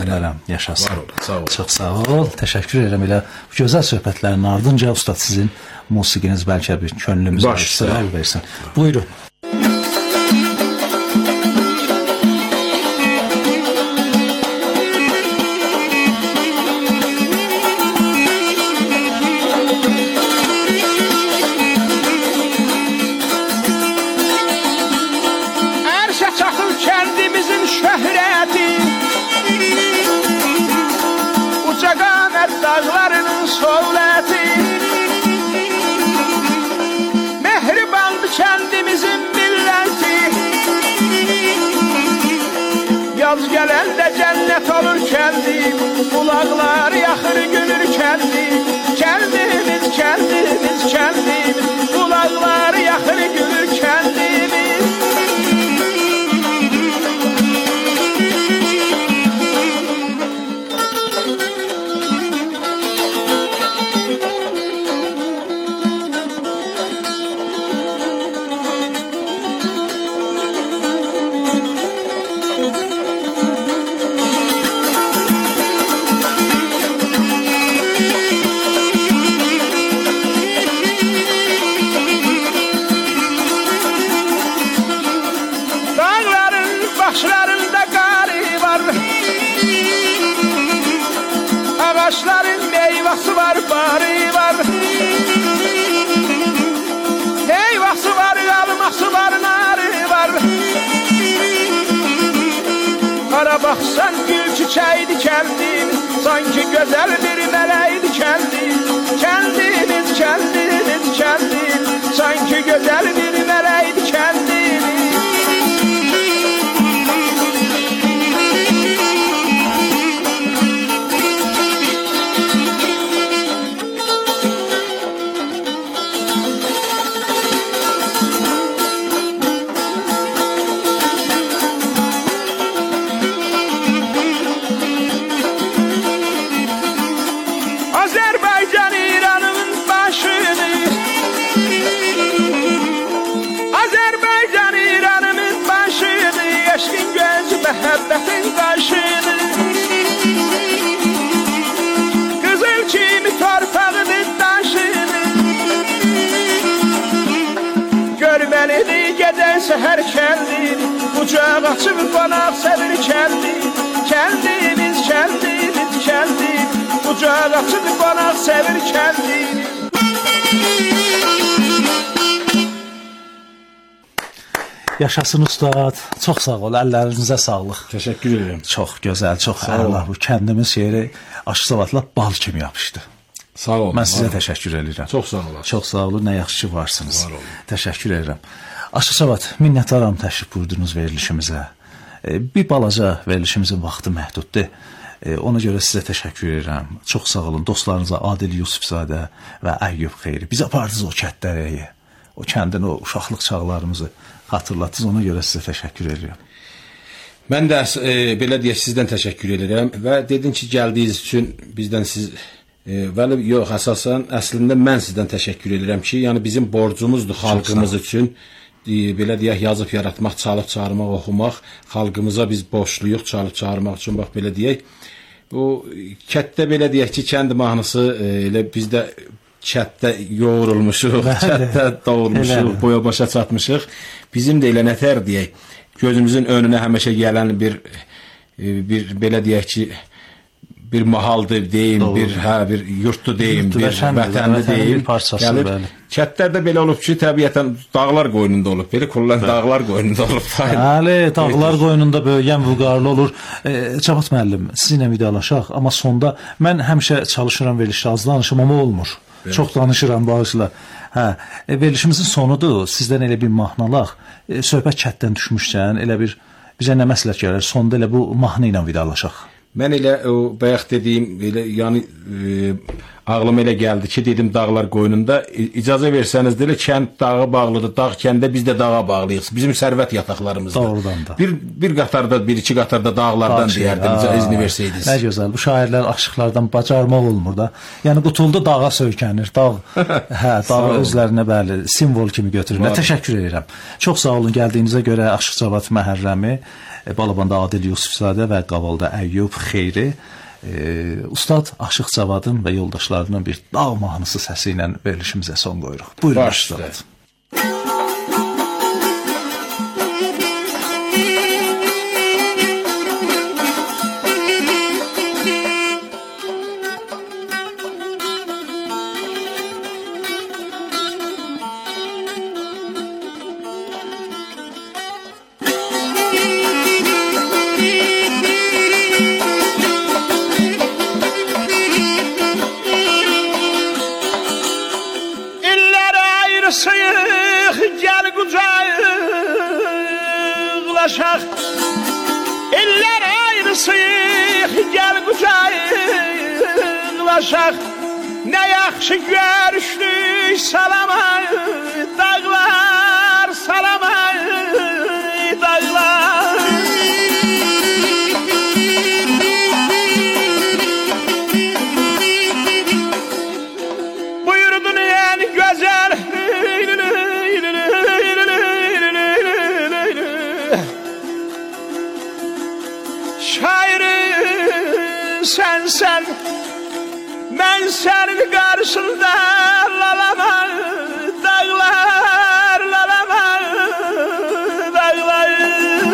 Yaşasın. Sağ ol. Çox sağ ol. Təşəkkür edirəm elə gözəl söhbətlərin ardınca ustad sizin musiqiniz bəlkə bir könlümüzə səbəb versin. Buyurun. Dağlarının soğleti mehribandı kendimizin milleti. Yaz gelende cennet olur kendim, kulaklar yakır gülür kendim. Kendimiz, kendimiz, kendimiz, kulaklar yakır gülür kendimiz. Başlarında qarı var, ağaçların meyvası var, barı var. Meyvası var, alması var, narı var. Qara baxsan gül çiçeğiydi kendin, sanki güzel bir mələkdi kendin. Kendimiz, kendimiz, kendin, sanki güzel bir mələkdi kendin. Azərbaycan İranın başını, Azərbaycan İranın başını, eşqin gözü məhəbbətin qaşını. Qızıl kimi torpağının daşını, görməlidir gedən səhər kəndini, qucaq açıb qonaq sevir kəndini. Kəndimiz, kəndimiz, kəndimiz, qucaq açıb qonaq sevir kəndini. Yaşasın ustad. Çox sağ ol. Əllərinizə sağlıq. Təşəkkür edirəm. Çox gözəl, çox əla. Bu kəndimiz yeri Aşıqzavatla bal kimi yapışdı. Sağ ol. Mən sizə təşəkkür edirəm. Çox sağ olun. Çox sağ olun. Nə yaxşı ki varsınız. Var olun. Təşəkkür edirəm. Aşıqzavat, minnətdaram təşrif buyurdunuz verilişimizə. Bir balaca verilişimizin vaxtı məhduddur. Ona görə sizə təşəkkür edirəm. Çox sağ olun. Dostlarınıza Adil Yusufzadə və Əyyub Xeyri. Biz apardınız o kəndlərəyə. O kəndin o uşaqlıq çağlarımızı hatırlatdınız. Ona görə sizə təşəkkür edirəm. Mən də belə deyək sizdən təşəkkür edirəm və dedim ki, gəldiyiniz üçün bizdən siz vəli yox, əslində mən sizdən təşəkkür edirəm ki, yəni bizim borcumuzdur xalqımız üçün. Belə deyək, yazıb yaratmaq, çalıb çağırmaq, oxumaq, xalqımıza biz borcluyuq, çalıb çağırmaq üçün, bax belə deyək. Bu kətdə belə deyək ki, kənd mahnısı elə bizdə kətdə yoğurulmuşuq, kətdə doğulmuşuq, boya başa çatmışıq. Bizim də elə nətər deyək, gözümüzün önünə həmişə gələn bir belə deyək ki, bir mahaldır deyim, bir yurtdur deyim, bir vətənli deyim. Kətlərdə belə olub ki, təbiətən dağlar qoynunda olub, belə kurulan dağlar qoynunda olub. Bəli, dağlar qoynunda böyüyən vüqarlı olur. Cavad müəllim, sizinlə vidalaşaq, amma sonda mən həmişə çalışıram verilişdə az danışım, amma olmur. Çox danışıram bağışla. Verilişimizin sonudur, sizdən elə bir mahnalaq, söhbət kətdən düşmüşkən, elə bir bizə nə məsləhət gəlir, sonda elə bu mahnı ilə vidalaşaq. Mən elə o bayaq dediyim, elə yəni ağlıma elə gəldi ki, dedim dağlar qoynunda, icazə versəniz də elə kənd dağa bağlıdır, dağ kəndə biz də dağa bağlıyıq. Bizim sərvət yataqlarımızdır. Doğrudan da. Bir qatarda, bir-iki qatarda dağlardan deyərdim, izni versəydiniz. Nə gözəl, bu şairlər aşıqlardan bacarmaq olmur da. Yəni qutuldu dağa söykənir, dağ, dağı özlərinə bəli, simvol kimi götürürlər. Təşəkkür edirəm. Çox sağ olun gəldiyinizə görə Aşıqcavad Məhərrəmi. Balabanda Adil Yusufzadə və Qavalda Əyyub Xeyri. Ustad Aşıq Cavadın və yoldaşlarının bir dağ mahnısı səsi ilə verilişimizə son qoyuruq. Buyurun Ustad. İller ayrısıyıq, gəl qucaqlaşaq. Nə yaxşı görüşdük, salama dağlar, salama dağlar. Buyurdun en güzel sen, mən sənin qarşında lalama dağlar, lalama dağlar.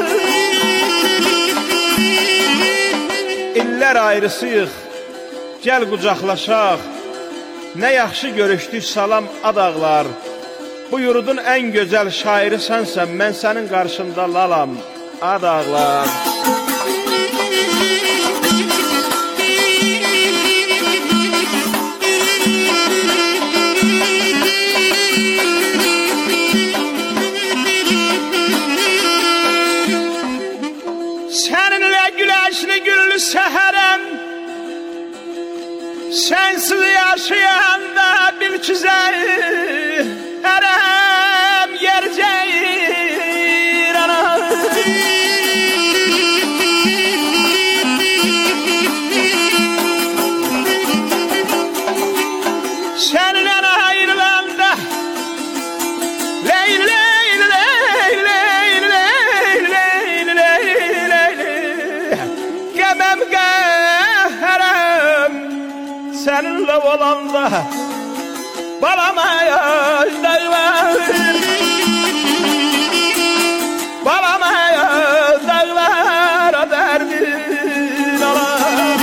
İllər ayrısıyıq, gəl qucaqlaşaq. Nə yaxşı görüşdük, salam adağlar. Bu yurdun ən gözəl şairi sənsən, mən sənin qarşında lalam adağlar. Səhərəm, sənsiz yaşayanda bilkizərəm yercəyir anam. Səninlə ayrılanda leyl, leyl, leyl, leyl, leyl, leyl, leyl, leyl. Qəməm qəhərəm səninlə olanda balamaya dağlar, balamaya dağlar dərdin alar.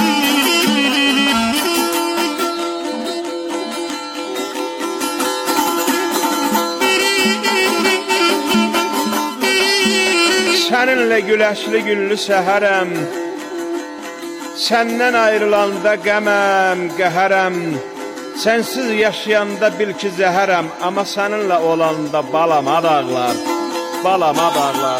Səninlə güləşli güllü səhərəm, səndən ayrılanda qəməm, qəhərəm. Sənsiz yaşayanda bil ki zəhərəm, amma səninlə olanda balama dağlar, balama dağlar.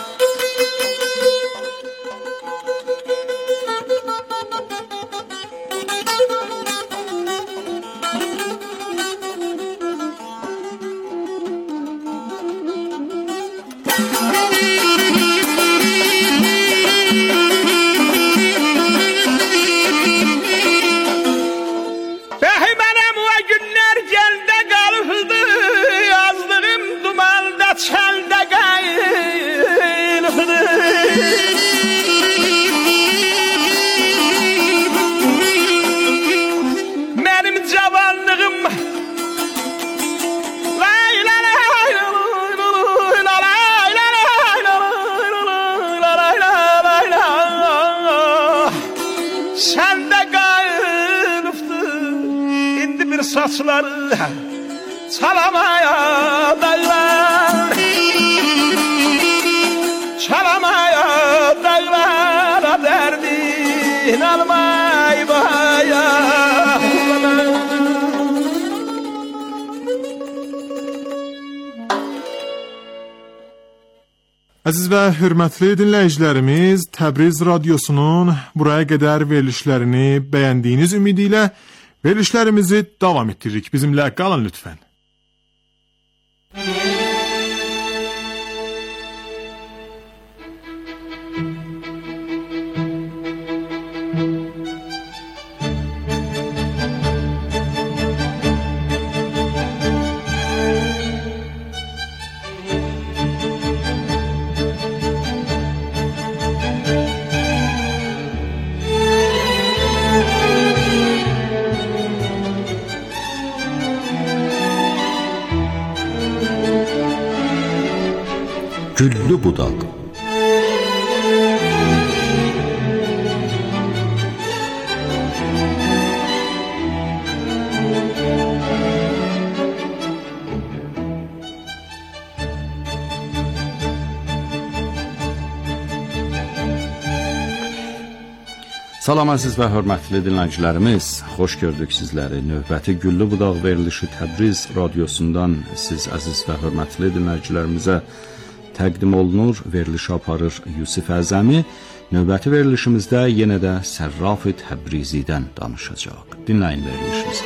Saçları çalamaya dağlar, çalamaya dağlar, derdin almay baya. Əziz və hörmətli dinləyicilərimiz, Təbriz Radiosunun buraya qədər verilişlərini bəyəndiyiniz ümidi ilə verilişlərimizi davam etdiririk. Bizimlə qalın lütfən. Güllü budaq. Salam əziz və hörmətli dinləyicilərimiz, xoş gördük sizləri. Növbəti Güllü budaq verilişi Təbriz radiosundan siz əziz və hörmətli dinləyicilərimizə təqdim olunur. Verilişi aparır Yusif Əzəmi. Növbəti verilişimizdə yenə də Sərraf-ı Təbrizidən danışacaq. Dinləyin verilişimizi.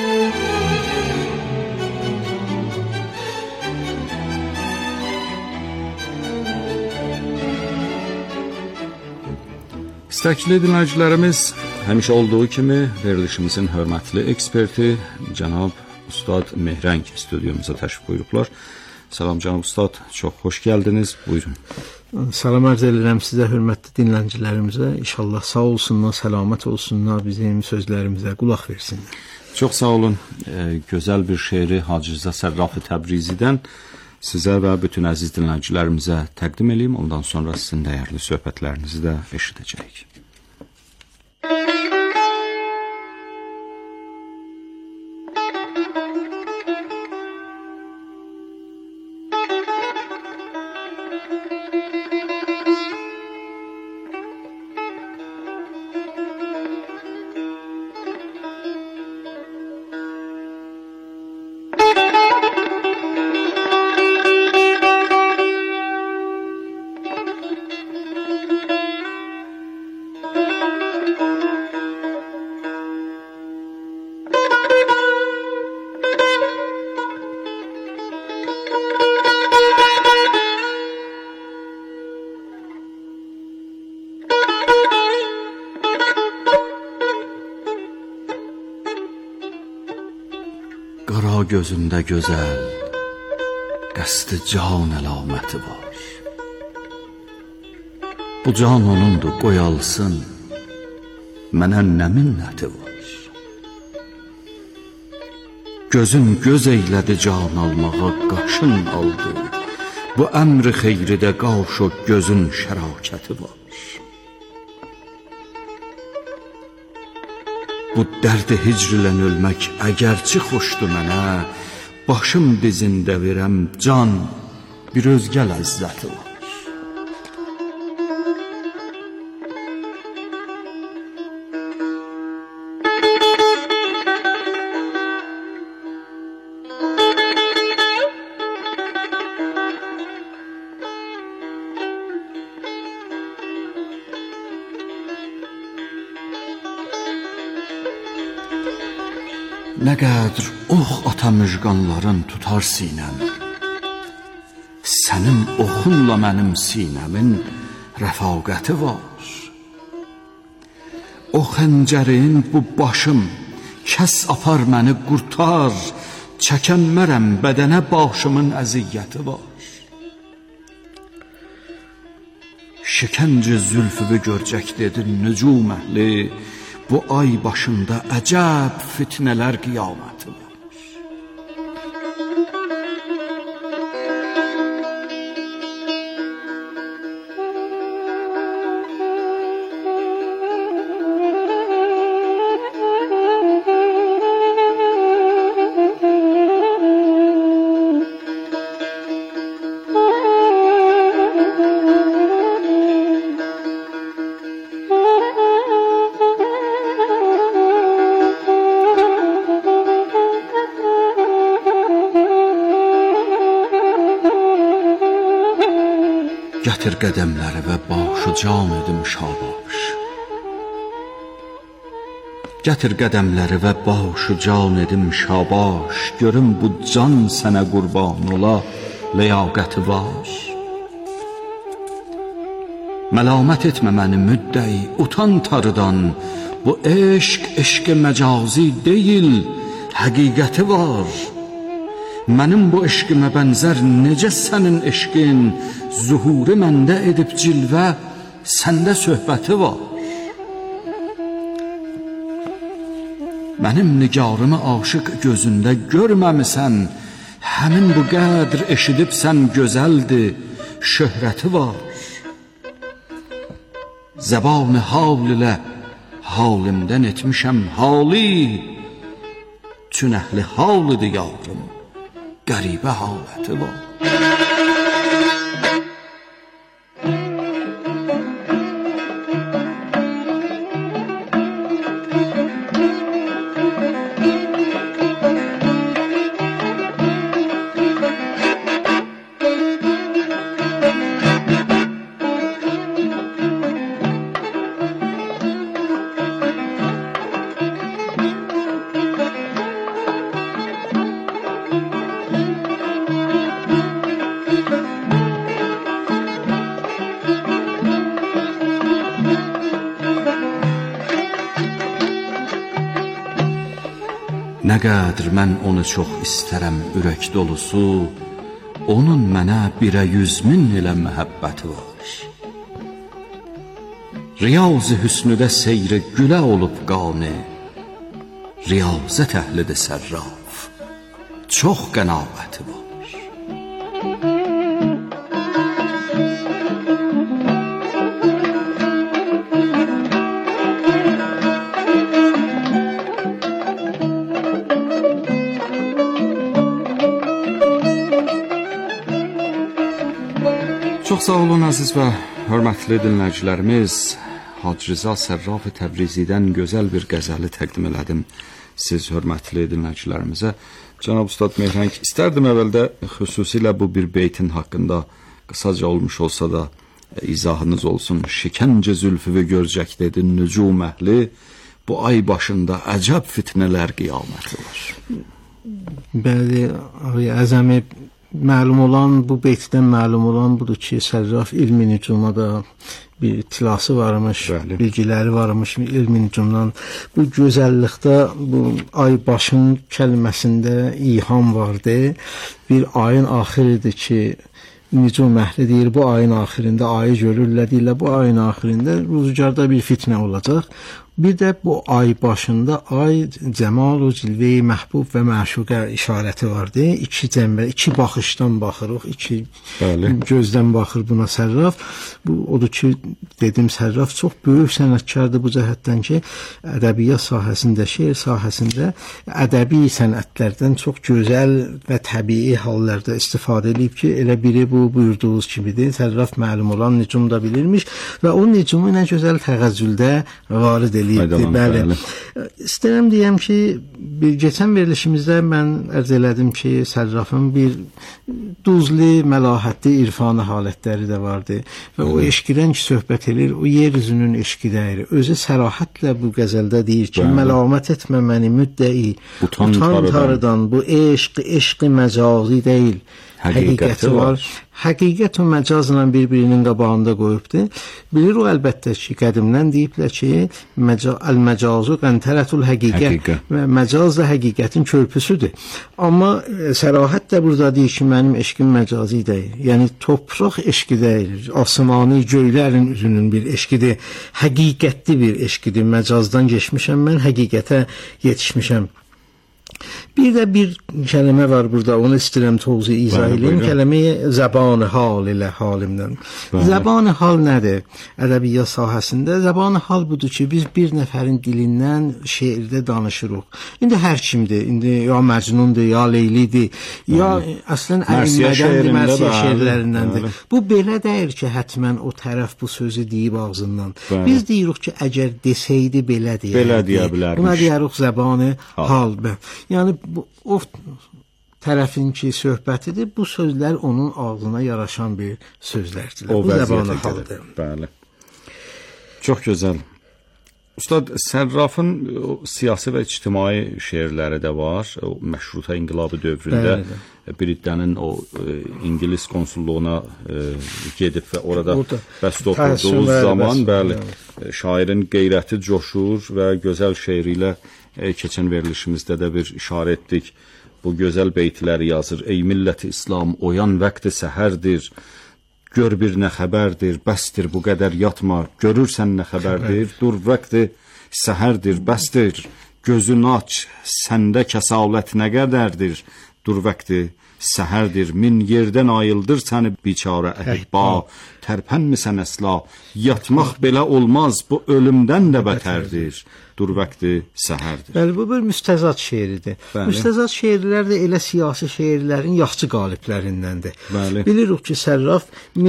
İstəkli dinləyicilərimiz, həmişə olduğu kimi verilişimizin hörmətli eksperti cənab Ustad Mehrəng studiyumuza təşrif buyurublar. Salam cənab Ustad, çox xoş gəldiniz. Buyurun. Salam arz edirəm sizə, hörmətli dinləyicilərimizə. İnşallah sağ olsunlar, səlamət olsunlar, bizim sözlərimizə qulaq versinlər. Çox sağ olun. Gözəl bir şeiri Hacı Rza Sərraf-ı Təbrizidən sizə və bütün əziz dinləyicilərimizə təqdim edeyim. Ondan sonra sizin dəyərli söhbətlərinizi də eşidəcəyik. Qara gözündə gözəl, qəsdi can əlaməti var. Bu can onundur, qoy alsın, mənə nə minnəti var. Gözün göz eylədi can almağa, qaşın aldı. Bu əmri xeyridə qaş o gözün şərakəti var. Bu dərdi hicrilən ölmək əgərçi xoşdur mənə, başım dizində verəm can, bir özgə ləzzəti var. Nə qədər ox ata müjqanların tutar sinəm, sənin oxunla mənim sinəmin rəfaqəti var. O xəncərin bu başım, kəs apar məni qurtar, çəkənmərəm bədənə başımın əziyyəti var. Şikəncə zülfü görcək dedin nücum əhli, bu ay başında əcəb fitnələr qiyaməti var. Gətir qədəmləri və başı can edim şabaş. Gətir qədəmləri və başı can edim şabaş. Görüm bu can sənə qurban ola, ləyaqəti var. Məlamət etmə məni müddəi, utan tarıdan. Bu eşq məcazi deyil, həqiqəti var. Mənim bu eşqimə bənzər necə sənin eşqin, zuhuri məndə edib cilvə, səndə söhbəti var. Mənim nigarımı aşıq gözündə görməmisən, həmin bu qədr eşidibsən gözəldir, şöhrəti var. Zəban hal ilə halimdən etmişəm hali. Çün əhli hal idi yarım, qəribə haləti var. Nə qədər mən onu çox istərəm ürək dolusu, onun mənə 100.000 ilə məhəbbəti var. Riyaz-ı hüsnüdə seyri gülə olub qani, riyazət əhlidir sərraf, çox qənabəti var. Çox sağ olun əziz və hörmətli dinləyicilərimiz. Hacı Rza Sərraf Təbrizidən gözəl bir qəzəli təqdim elədim siz hörmətli dinləyicilərimizə. Cənab Ustad Mehran, istərdim əvvəldə xüsusilə bu bir beytin haqqında qısaca olmuş olsa da izahınız olsun. Şikəncə zülfü və görcək dedi nücum əhli, bu ay başında əcəb fitnələr qiyaməti var. Bəli, əzəmi məlum olan, bu beytdən məlum olan budur ki, Sərraf ilmi nücuma da bir itilası varmış, bilgiləri varmış ilmi nücumdan. Bu gözəllikdə, bu ay başın kəlməsində ilham vardı. Bir ayın axiridir ki, nücum əhli deyir, bu ayın axirində ayı görürlər, deyirlər, bu ayın axirində rüzgarda bir fitnə olacaq. Bir də bu ay başında ay cəmal o cilve-i məhbub və məşuqə işarəti vardı. İki cəmbə, iki baxışdan baxırıq, iki gözdən baxır buna Sərraf. Bu odur ki, dedim Sərraf çox böyük sənətkardır bu cəhətdən ki, ədəbiyyat sahəsində, şeir sahəsində ədəbi sənətlərdən çox gözəl və təbii hallarda istifadə edib ki, elə biri bu buyurduğunuz kimidir. Sərraf məlum olan nücum da bilirmiş və o nücumu nə gözəl təğəzzüldə varid eləyibdir. Bəli. İstərəm deyəm ki, keçən verilişimizdə mən ərz elədim ki, Sərrafın bir duzlu, məlahətli, irfanı halətləri də vardı və o eşqidən ki, söhbət edir, o yer üzünün eşqidəyir. Özü sərahətlə bu qəzəldə deyir ki, məlamət etmə məni müddəi, utan tarıdan, bu eşqi məcazi deyil, həqiqəti var. Həqiqət o məcazla bir-birinin qabağında qoyubdur. Bilir o əlbəttə ki, qədimdən deyiblər ki, əl-məcazu qəntərətul həqiqə və məcaz da həqiqətin körpüsüdür. Amma sərahət də burada deyir ki, mənim eşqim məcazi deyil. Yəni, topraq eşqi deyil, asmani göylərin üzünün bir eşqidir, həqiqətli bir eşqidir. Məcazdan geçmişəm mən, həqiqətə yetişmişəm. Bir də bir kəlmə var burada, onu istəyirəm tövzi izah edeyim. Kəlməyi zəban hal ilə halimdən. Zəban hal nədir? Ədəbiyyat sahəsində zəban hal budur ki, biz bir nəfərin dilindən şeirdə danışırıq. İndi hər kimdir, indi ya Məcnundur, ya Leylidir, ya əslən Əlimədəndir, Mərsiyə şeirlərindəndir. Bu belə deyir ki, hətmən o tərəf bu sözü deyib ağzından. Biz deyirik ki, əgər desəydi belə deyərdi. Belə deyə bilərmiş. Buna deyirik zəban hal. Yəni, o tərəfin ki, söhbətidir, bu sözlər onun ağzına yaraşan bir sözlərdir. O vəziyyətə gəlir. Bəli. Çox gözəl. Ustad, Sərrafın siyasi və ictimai şeirləri də var. O məşruta inqilabı dövründə Britaniyanın o İngilis konsulluğuna gedib və orada bəst oxuduğu zaman, bəli, şairin qeyrəti coşur və gözəl şeiri ilə keçən verilişimizdə də bir işarə etdik. Bu gözəl beytləri yazır. Ey milləti İslam, oyan vaxtı səhərdir. Gör bir nə xəbərdir, bəsdir bu qədər yatma. Görürsən nə xəbərdir, dur vaxtı səhərdir, bəsdir. Gözün aç, səndə kəsalət nə qədərdir. Dur vaxtı səhərdir. Min yerdən ayıldır səni biçarə əhibba. Tərpənmisən əsla. Yatmaq belə olmaz, bu ölümdən də bətərdir. Dur vaxtı səhərdir. Bəli, bu bir müstəzad şeiridir. Bəli. Müstəzad şeirlər də elə siyasi şeirlərin yaxşı qaliblərindəndir. Bəli. Bilirik ki, Sərraf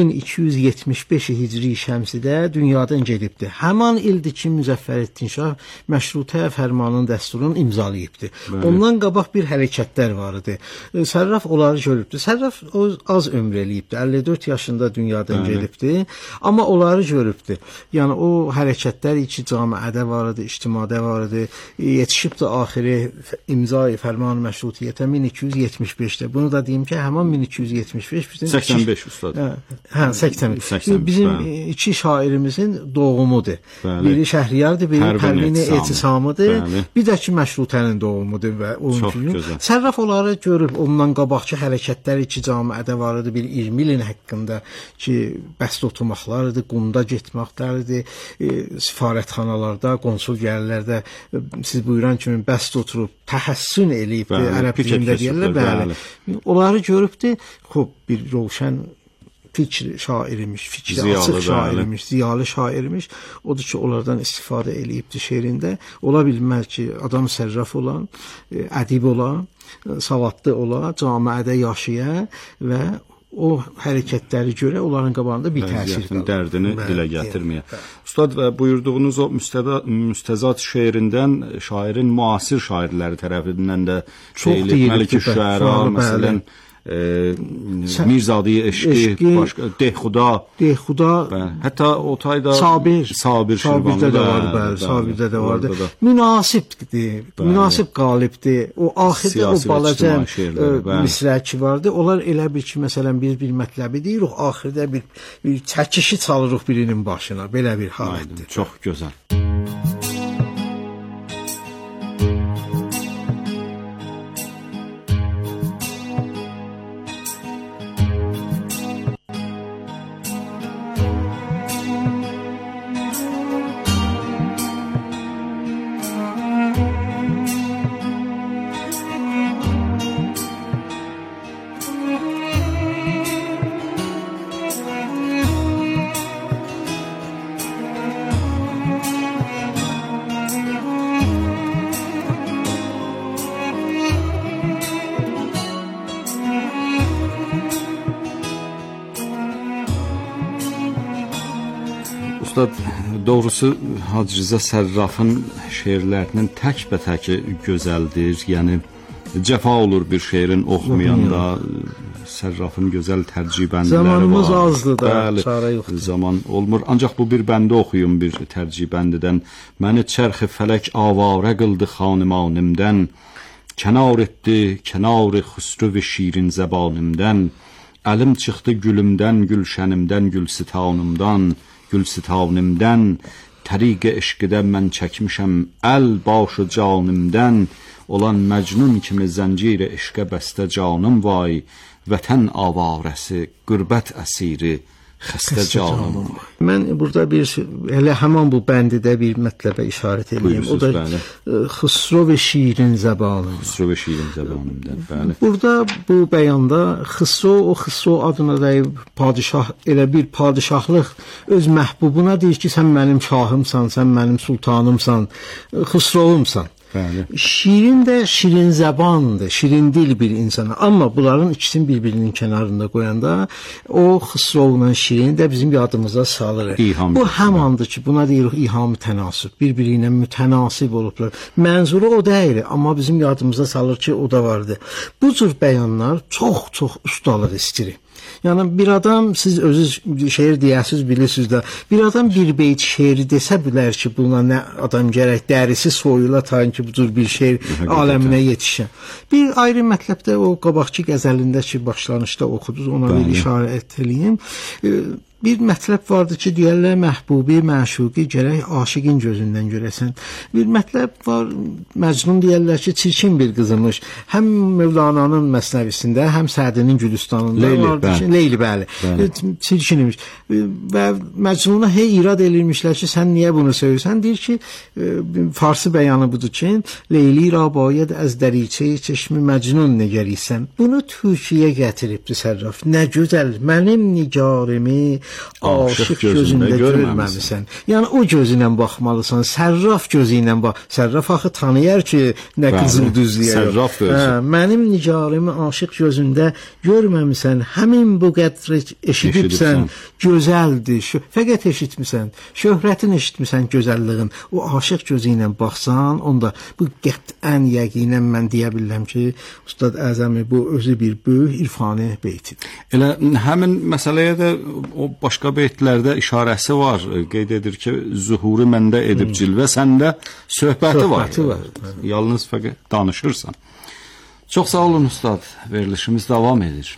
1275 Hicri şəmsidə dünyadan gedibdi. Həman ildir ki, Müzəffərəddin Şah Məşrutə fərmanının dəsturunu imzalayıbdı. Ondan qabaq bir hərəkətlər var idi. Sərraf onları görübdü. Sərraf az ömür eləyibdi. 54 yaşında dünyadan gedibdi. Amma onları görübdü. Yəni o hərəkətlər ki, camiədə var idi, ictimada var idi. Yetişibdi axiri imza-i fərman məşrutiyyətə 1275-də. Bunu da deyim ki, həmin 1275 bizim 85 ustad. Hə, 80. Bizim iki şairimizin doğumudur. Biri Şəhriyardır, biri Pərvin Etisamıdır. Bir də ki, Məşrutənin doğumudur və onun kimi. Sərraf onları görüb, ondan qabaqki hərəkətləri ki, camiədə var idi, bir 20 ilin haqqında ki, bəst oturmaqlar idi, qumda getməklər idi, sifarətxanalarda, konsul gəlirlərdə siz buyuran kimi bəst oturub təhəssün eləyibdi, ərəb dilində deyirlər, bəli. Onları görübdü, bir roşən fikr şairimiş, fikri açıq şairimiş, ziyalı şairimiş. Odur ki, onlardan istifadə eləyibdi şeirində. Ola bilməz ki, adam sərraf olan, ədib olan, savadlı olan, camiədə yaşayan və o hərəkətləri görə onların qabağında bir təsir qalır. Dərdini dilə gətirməyə. Ustad, buyurduğunuz o müstəzad şeirindən şairin müasir şairləri tərəfindən də Məlik Şüəra, məsələn, Mirzadi Eşqi, başqa Dehxuda, hətta o tayda Sabir Şirvanlı da var, bəli, Sabirdə də vardı. Münasibdir, münasib qalibdir. O axirdə o balaca misrə ki vardı. Onlar elə bir ki, məsələn, biz bir mətləbi deyirik, axirdə bir çəkişi çalırıq birinin başına. Belə bir halətdir. Çox gözəl. Doğrusu Hacı Rza Sərrafın şeirlərinin tək-bətək gözəldir. Yəni cəfa olur bir şeirin oxumayanda. Sərrafın gözəl tərcibəndləri var. Zamanımız azdır da, çarə yoxdur. Zaman olmur. Ancaq bu bir bəndə oxuyum bir tərcibəndidən. Məni çərxi fələk avarə qıldı xanimanimdən. Kənar etdi, kənarı xüsrü şirin zəbanimdən. Əlim çıxdı gülümdən, gülşənimdən, gülsitanımdan. Gülsitanimdən, təriq-i eşqidən mən çəkmişəm əl başı canimdən, olan məcnun kimi zəncir-i eşqə bəstə canım vay, vətən avarəsi, qürbət əsiri, xəstə canım. Mən burada elə həman bu bəndidə bir mətləbə işarət edeyim. O da Xüsrov-i şirin zəbanım. Xüsrov-i şirin zəbanımdan, bəli. Burada bu bəyanda Xüsrov, o Xüsrov adına da padişah, elə bir padişahlıq öz məhbubuna deyir ki, sən mənim şahımsan, sən mənim sultanımsan, Xüsrovumsan. Şirin də şirin zəbandır, şirin dil bir insana. Amma bunların ikisini bir-birinin kənarında qoyanda o Xüsrovla şirin də bizim yadımıza salır. Bu həmandır ki, buna deyirik İham-ı tənasüb. Bir-biri ilə mütənasib olublar. Mənzuru o deyil, amma bizim yadımıza salır ki, o da vardı. Bu cür bəyanlar çox-çox ustalıq istəyir. Yəni bir adam, siz özünüz şeir deyəsiz, bilirsiniz də, bir adam bir beyt şeiri desə bilər ki, buna nə adam gərək, dərisi soyula tayin ki, bu cür bir şeir aləminə yetişən. Bir ayrı mətləbdə o qabaqçı qəzəlində ki, başlanışda oxuduz, ona bir işarət edeyim. bir mətləb vardı ki, deyirlər məhbubi, məşuqi gərək aşiqin gözündən görəsən. Bir mətləb var, Məcnun deyirlər ki, çirkin bir qızımış. Həm Mövlananın Məsnəvisində, həm Sədinin Gülüstanında vardı ki, Leyli, bəli. Çirkin imiş. Və Məcnuna irad elirmişlər ki, sən niyə bunu söylürsən? Deyir ki, farsı bəyanı budur ki, Leyli ra bayed az dریچه چشم مجنون نگریسم. Bunu Türkiyə gətiribdi Sərraf. Nə gözəl, mənim nigarimi aşıq gözündə görməmisən. Yəni o gözünlə baxmalısan, Sərraf gözü ilə bax. Sərraf axı tanıyır ki, nə qızıl düzləyir. Mənim nigarimi aşıq gözündə görməmisən. Həmin bu qədri eşidibsən, gözəldir. Fəqət eşitmisən, şöhrətin eşitmisən, gözəlliyin. O aşıq gözü ilə baxsan, onda bu qət'ən yəqinən mən deyə bilirəm ki, Ustad Əzəmi bu özü bir böyük irfani beytidir. Elə həmin məsələyə də o başqa beytlərdə işarəsi var. Qeyd edir ki, zuhuru məndə edib cilvə, səndə söhbəti var. Yalnız fəqət danışırsan. Çox sağ olun Ustad. Verilişimiz davam edir.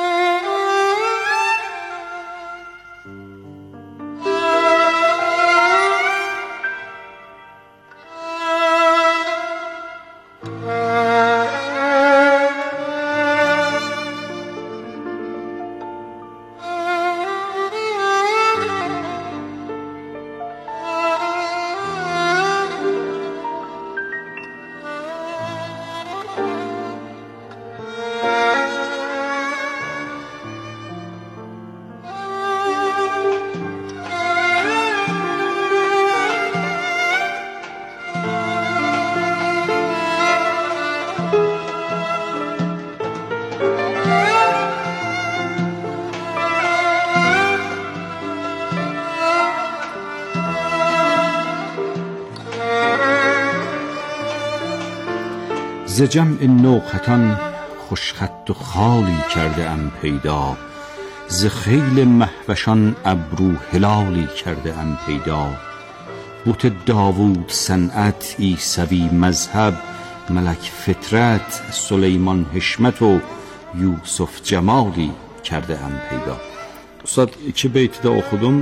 ز جمع نوخطان خوشخط و خالی کرده ام پیدا ز خیل مهوشان ابرو هلالی کرده ام پیدا بوت داوود صنعت عیسوی مذهب ملک فطرت سلیمان حشمت و یوسف جمالی کرده ام پیدا. Ustad, 2 beyti də oxudum.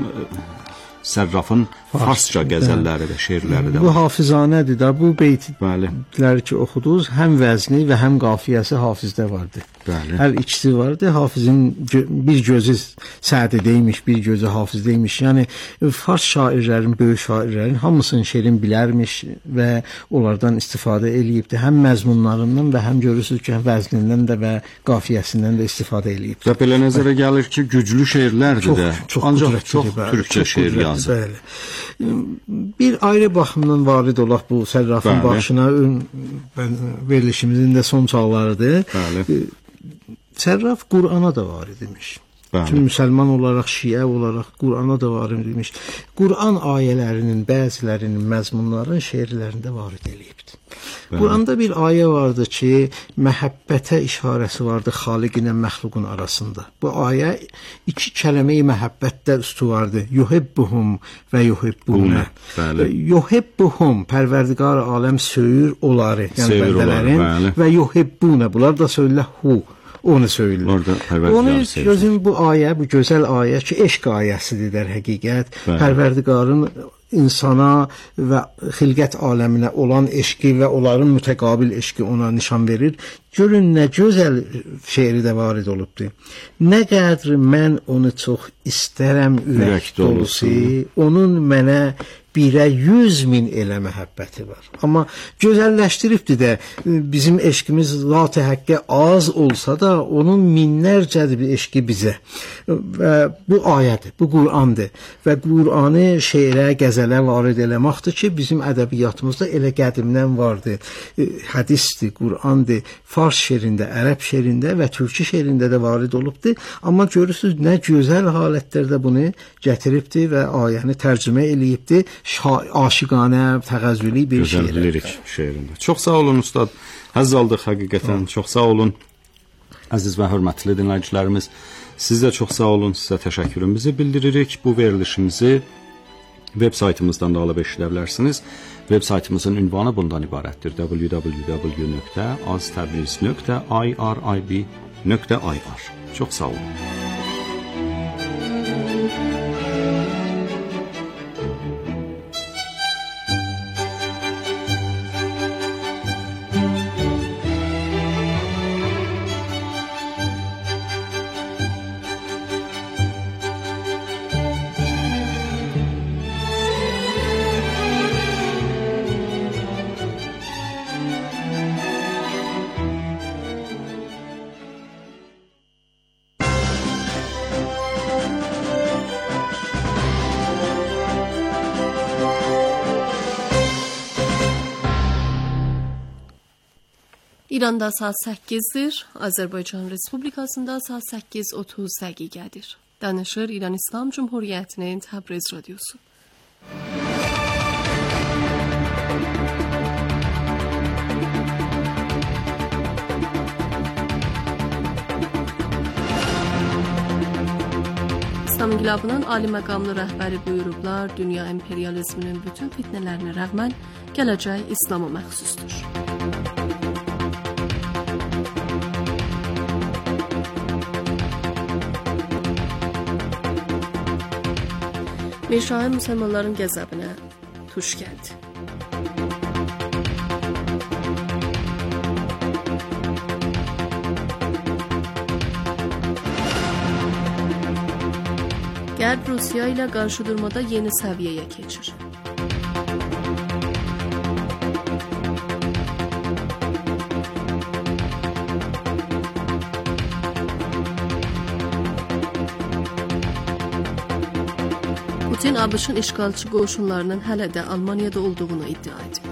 Sərrafın farsça qəzəlləri və şeirləri də var. Bu hafizanədir də. Bu beytləri ki oxudunuz, həm vəzni və həm qafiyəsi hafizdə vardı. Bəli. Hər ikisi vardı. Hafizin bir gözü Sədidəymiş, bir gözü Hafizdəymiş. Yəni fars şairlərin, böyük şairlərin hamısının şeirini bilərmiş və onlardan istifadə eləyibdi. Həm məzmunlarından və həm görürsüz ki, vəznindən də və qafiyəsindən də istifadə eləyibdi. Və belə nəzərə gəlir ki, güclü şeirlərdir də. Ancaq çox türkçə şeir yazır. Bəli. Bir ayrı baxımdan varid olaq bu Sərrafın başına verilişimizin də son çağlarıdır. Bəli. Sərraf Qur'ana da varid imiş. Tüm müsəlman olaraq, şiə olaraq Qur'ana da varid imiş. Qur'an ayələrinin bəzilərinin məzmunlarının şeirlərində varid eləyibdir. Qur'anda bir ayə vardı ki, məhəbbətə işarəsi vardı xaliqinə məxluqun arasında. Bu ayə 2 kəlmə-i məhəbbətdə üstüvardır. Yuhibbuhum və yuhibbunə. Yuhibbuhum, Pərverdigar aləm söyür onları, yəni bəndələrin və yuhibbunə, bunlar da söylə hu. Onu söylür. Onu gözün bu ayə, bu gözəl ayə ki, eşq ayəsidir der həqiqət. Pərverdigarın insana və xilqət aləminə olan eşqi və onların mütəqabil eşqi ona nişan verir. Görün nə gözəl şeiri də varid olubdur. Nə qədri mən onu çox istərəm ürək dolusu, onun mənə 1-ə 100.000 elə məhəbbəti var. Amma gözəlləşdiribdir də bizim eşqimiz zat-ı həqqə az olsa da onun minlərcədir bir eşqi bizə. Və bu ayədir, bu Qur'andır. Və Qur'anı şeirə, qəzələ varid eləməkdir ki, bizim ədəbiyyatımızda elə qədimdən vardı. Hədisdir, Qur'andır, fars şeirində, ərəb şeirində və türkçe şeirində də varid olubdur. Amma görürsünüz nə gözəl halətlərdə bunu gətiribdir və ayəni tərcümə eləyibdir. Aşiqanə, təğəzzüli bir şeir. Gözəl lirik şeirində. Çox sağ olun Ustad. Həzz aldıq həqiqətən. Çox sağ olun. Əziz və hörmətli dinləyicilərimiz, siz də çox sağ olun. Sizə təşəkkürümüzü bildiririk. Bu verilişimizi web saytımızdan da alıb eşidə bilərsiniz. Web saytımızın ünvanı bundan ibarətdir. www.aztabriz.irib.ir. Çox sağ olun. İranda saat 8'dir, Azərbaycan Respublikasında saat 8:30 dəqiqədir. Danışır İran İslam Cumhuriyyətinin Təbriz Radyosu. İslam İnqilabının ali məqamlı rəhbəri buyurublar, dünya imperializminin bütün fitnələrinə rəğmən gələcək İslama məxsusdur. Mirşahın müsəlmanların qəzəbinə tuş gəldi. Qərb Rusiya ilə qarşıdurmada yeni səviyyəyə keçir. Putin ABŞ-ın işğalçı qoşunlarının hələ də Almaniyada olduğunu iddia edir.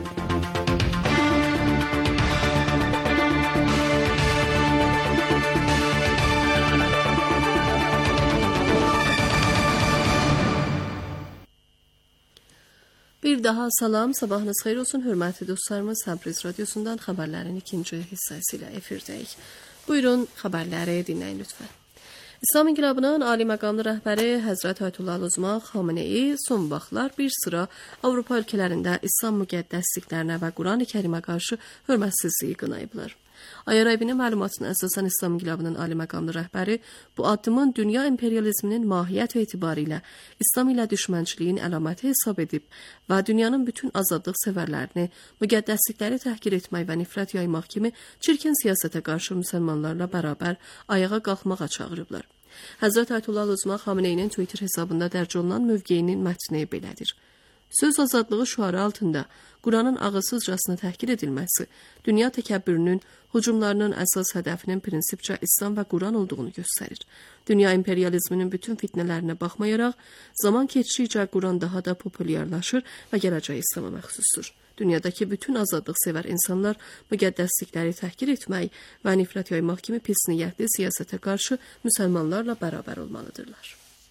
Bir daha salam, sabahınız xeyir olsun, hörmətli dostlarımız. Təbriz Radyosundan xəbərlərin ikinci hissəsi ilə efirdəyik. Buyurun, xəbərləri dinləyin lütfən. İslam İnqilabının ali məqamlı rəhbəri Həzrət Ayətullah Uzma Xamenei son vaxtlar bir sıra Avropa ölkələrində İslam müqəddəsliklərinə və Qurani-Kərimə qarşı hörmətsizliyi qınayıblar. Ayarayevinin məlumatına əsasən İslam İnqilabının ali məqamlı rəhbəri bu addımın dünya imperializminin mahiyyət etibarilə İslam ilə düşmənçiliyin əlaməti hesab edib və dünyanın bütün azadlıq sevərlərini, müqəddəslikləri təhqir etmək və nifrət yaymaq kimi çirkin siyasətə qarşı müsəlmanlarla bərabər ayağa qalxmağa çağırıblar. Həzrət Ayətullah Uzma Xameneinin Twitter hesabında dərc olunan mövqeyinin mətni belədir. Söz azadlığı şüarı altında Quranın ağılsızcasına təhqir edilməsi, dünya təkəbbürünün, hücumlarının əsas hədəfinin prinsipcə İslam və Quran olduğunu göstərir. Dünya imperializminin bütün fitnələrinə baxmayaraq, zaman keçdikcə Quran daha da populyarlaşır və gələcək İslama məxsusdur. Dünyadakı bütün azadlıq sevər insanlar müqəddəslikləri təhqir etmək və nifrət yaymaq kimi pis niyyətli siyasətə qarşı müsəlmanlarla bərabər olmalıdırlar.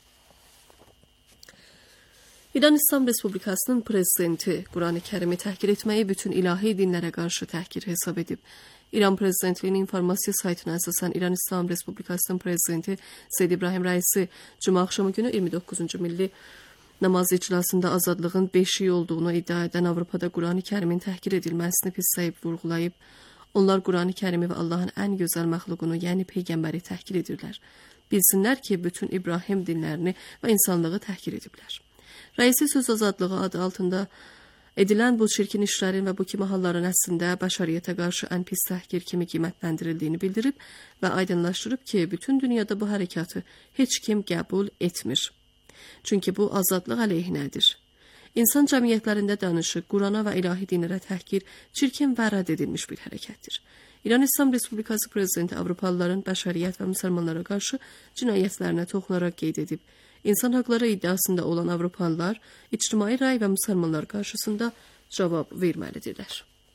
İran İslam Respublikasının prezidenti Qurani-Kərimi təhqir etməyi bütün ilahi dinlərə qarşı təhqir hesab edib. İran Prezidentliyinin informasiya saytına əsasən İran İslam Respublikasının prezidenti Seyyid İbrahim Rəisi Cümə axşamı günü 29-cu milli namaz iclasında azadlığın beşiyi olduğunu iddia edən Avropada Qurani-Kərimin təhqir edilməsini pisləyib vurğulayıb. Onlar Qurani-Kərimi və Allahın ən gözəl məxluqunu, yəni Peyğəmbəri təhqir edirlər. Bilsinlər ki, bütün İbrahim dinlərini və insanlığı təhqir ediblər. Rəisi söz azadlığı adı altında edilən bu çirkin işlərin və bu kimi halların əslində bəşəriyyətə qarşı ən pis təhqir kimi qiymətləndirildiyini bildirib və aydınlaşdırıb ki, bütün dünyada bu hərəkatı heç kim qəbul etmir. Çünki bu azadlıq əleyhinədir. İnsan cəmiyyətlərində danışıq, Qurana və ilahi dinlərə təhqir çirkin və rədd edilmiş bir hərəkətdir. İran İslam Respublikası Prezidenti Avropalıların bəşəriyyət və müsəlmanlara qarşı cinayətlərinə toxunaraq qeyd edib. İnsan haqları iddiasında olan Avropalılar ictimai rəy və müsəlmanlar qarşısında cavab verməlidirlər.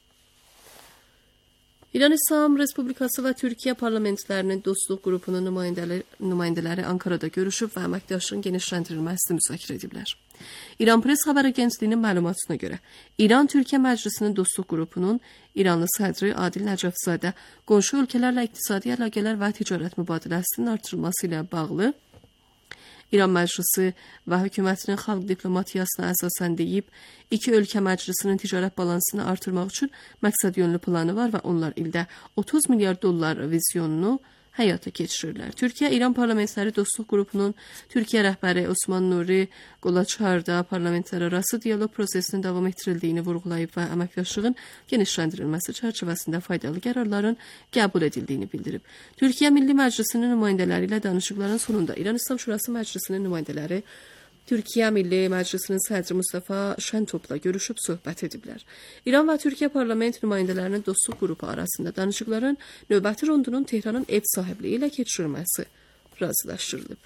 İran İslam Respublikası və Türkiyə parlamentlərinin dostluq qrupunun nümayəndələri Ankarada görüşüb və əməkdaşlığın genişləndirilməsini müzakirə ediblər. İran Press xəbər agentliyinin məlumatına görə, İran-Türkiyə Məclisinin dostluq qrupunun İranlı sədri Adil Nəcəfzadə qonşu ölkələrlə iqtisadi əlaqələr və ticarət mübadiləsinin artırılması ilə bağlı İran Məclisi və hökumətinin xalq diplomatiyasına əsasən deyib, iki ölkə məclisinin ticarət balansını artırmaq üçün məqsədyönlü planı var və onlar ildə 30 milyar dollar vizyonunu həyata keçirirlər. Türkiyə-İran Parlamentləri Dostluq Qrupunun Türkiyə rəhbəri Osman Nuri Qolaçarda parlamentlərarası dialoq prosesinin davam etdirildiyini vurğulayıb və əməkdaşlığın genişləndirilməsi çərçivəsində faydalı qərarların qəbul edildiyini bildirib. Türkiyə Milli Məclisinin nümayəndələri ilə danışıqların sonunda İran İslam Şurası Məclisinin nümayəndələri Türkiyə Milli Məclisinin sədri Mustafa Şentopla görüşüb söhbət ediblər. İran və Türkiyə parlament nümayəndələrinin dostluq qrupu arasında danışıqların növbəti rundunun Tehranın ev sahibliyi ilə keçirilməsi razılaşdırılıb.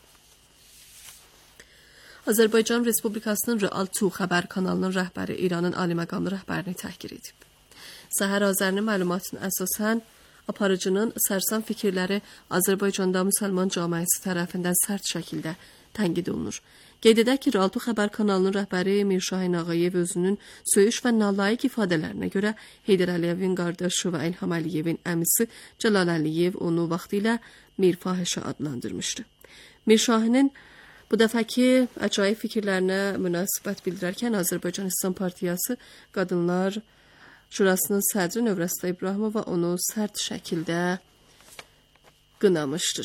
Azərbaycan Respublikasının Real2 xəbər kanalının rəhbəri İranın ali məqamlı rəhbərini təhqir edib. Səhər Azərinin məlumatına əsasən aparıcının sərsan fikirləri Azərbaycanda müsəlman cəmiyyəti tərəfindən sərt şəkildə tənqid olunur. Qeyd edək ki, Real2 xəbər kanalının rəhbəri Mirşahin Ağayev özünün söyüş və nalayiq ifadələrinə görə Heydər Əliyevin qardaşı və İlham Əliyevin əmisi Cəlal Əliyev onu vaxtilə Mirfahişə adlandırmışdı. Mirşahinin bu dəfəki əcaib fikirlərinə münasibət bildirərkən Azərbaycan İslam Partiyası Qadınlar Şurasının sədri Növrəstə İbrahimova onu sərt şəkildə qınamışdır.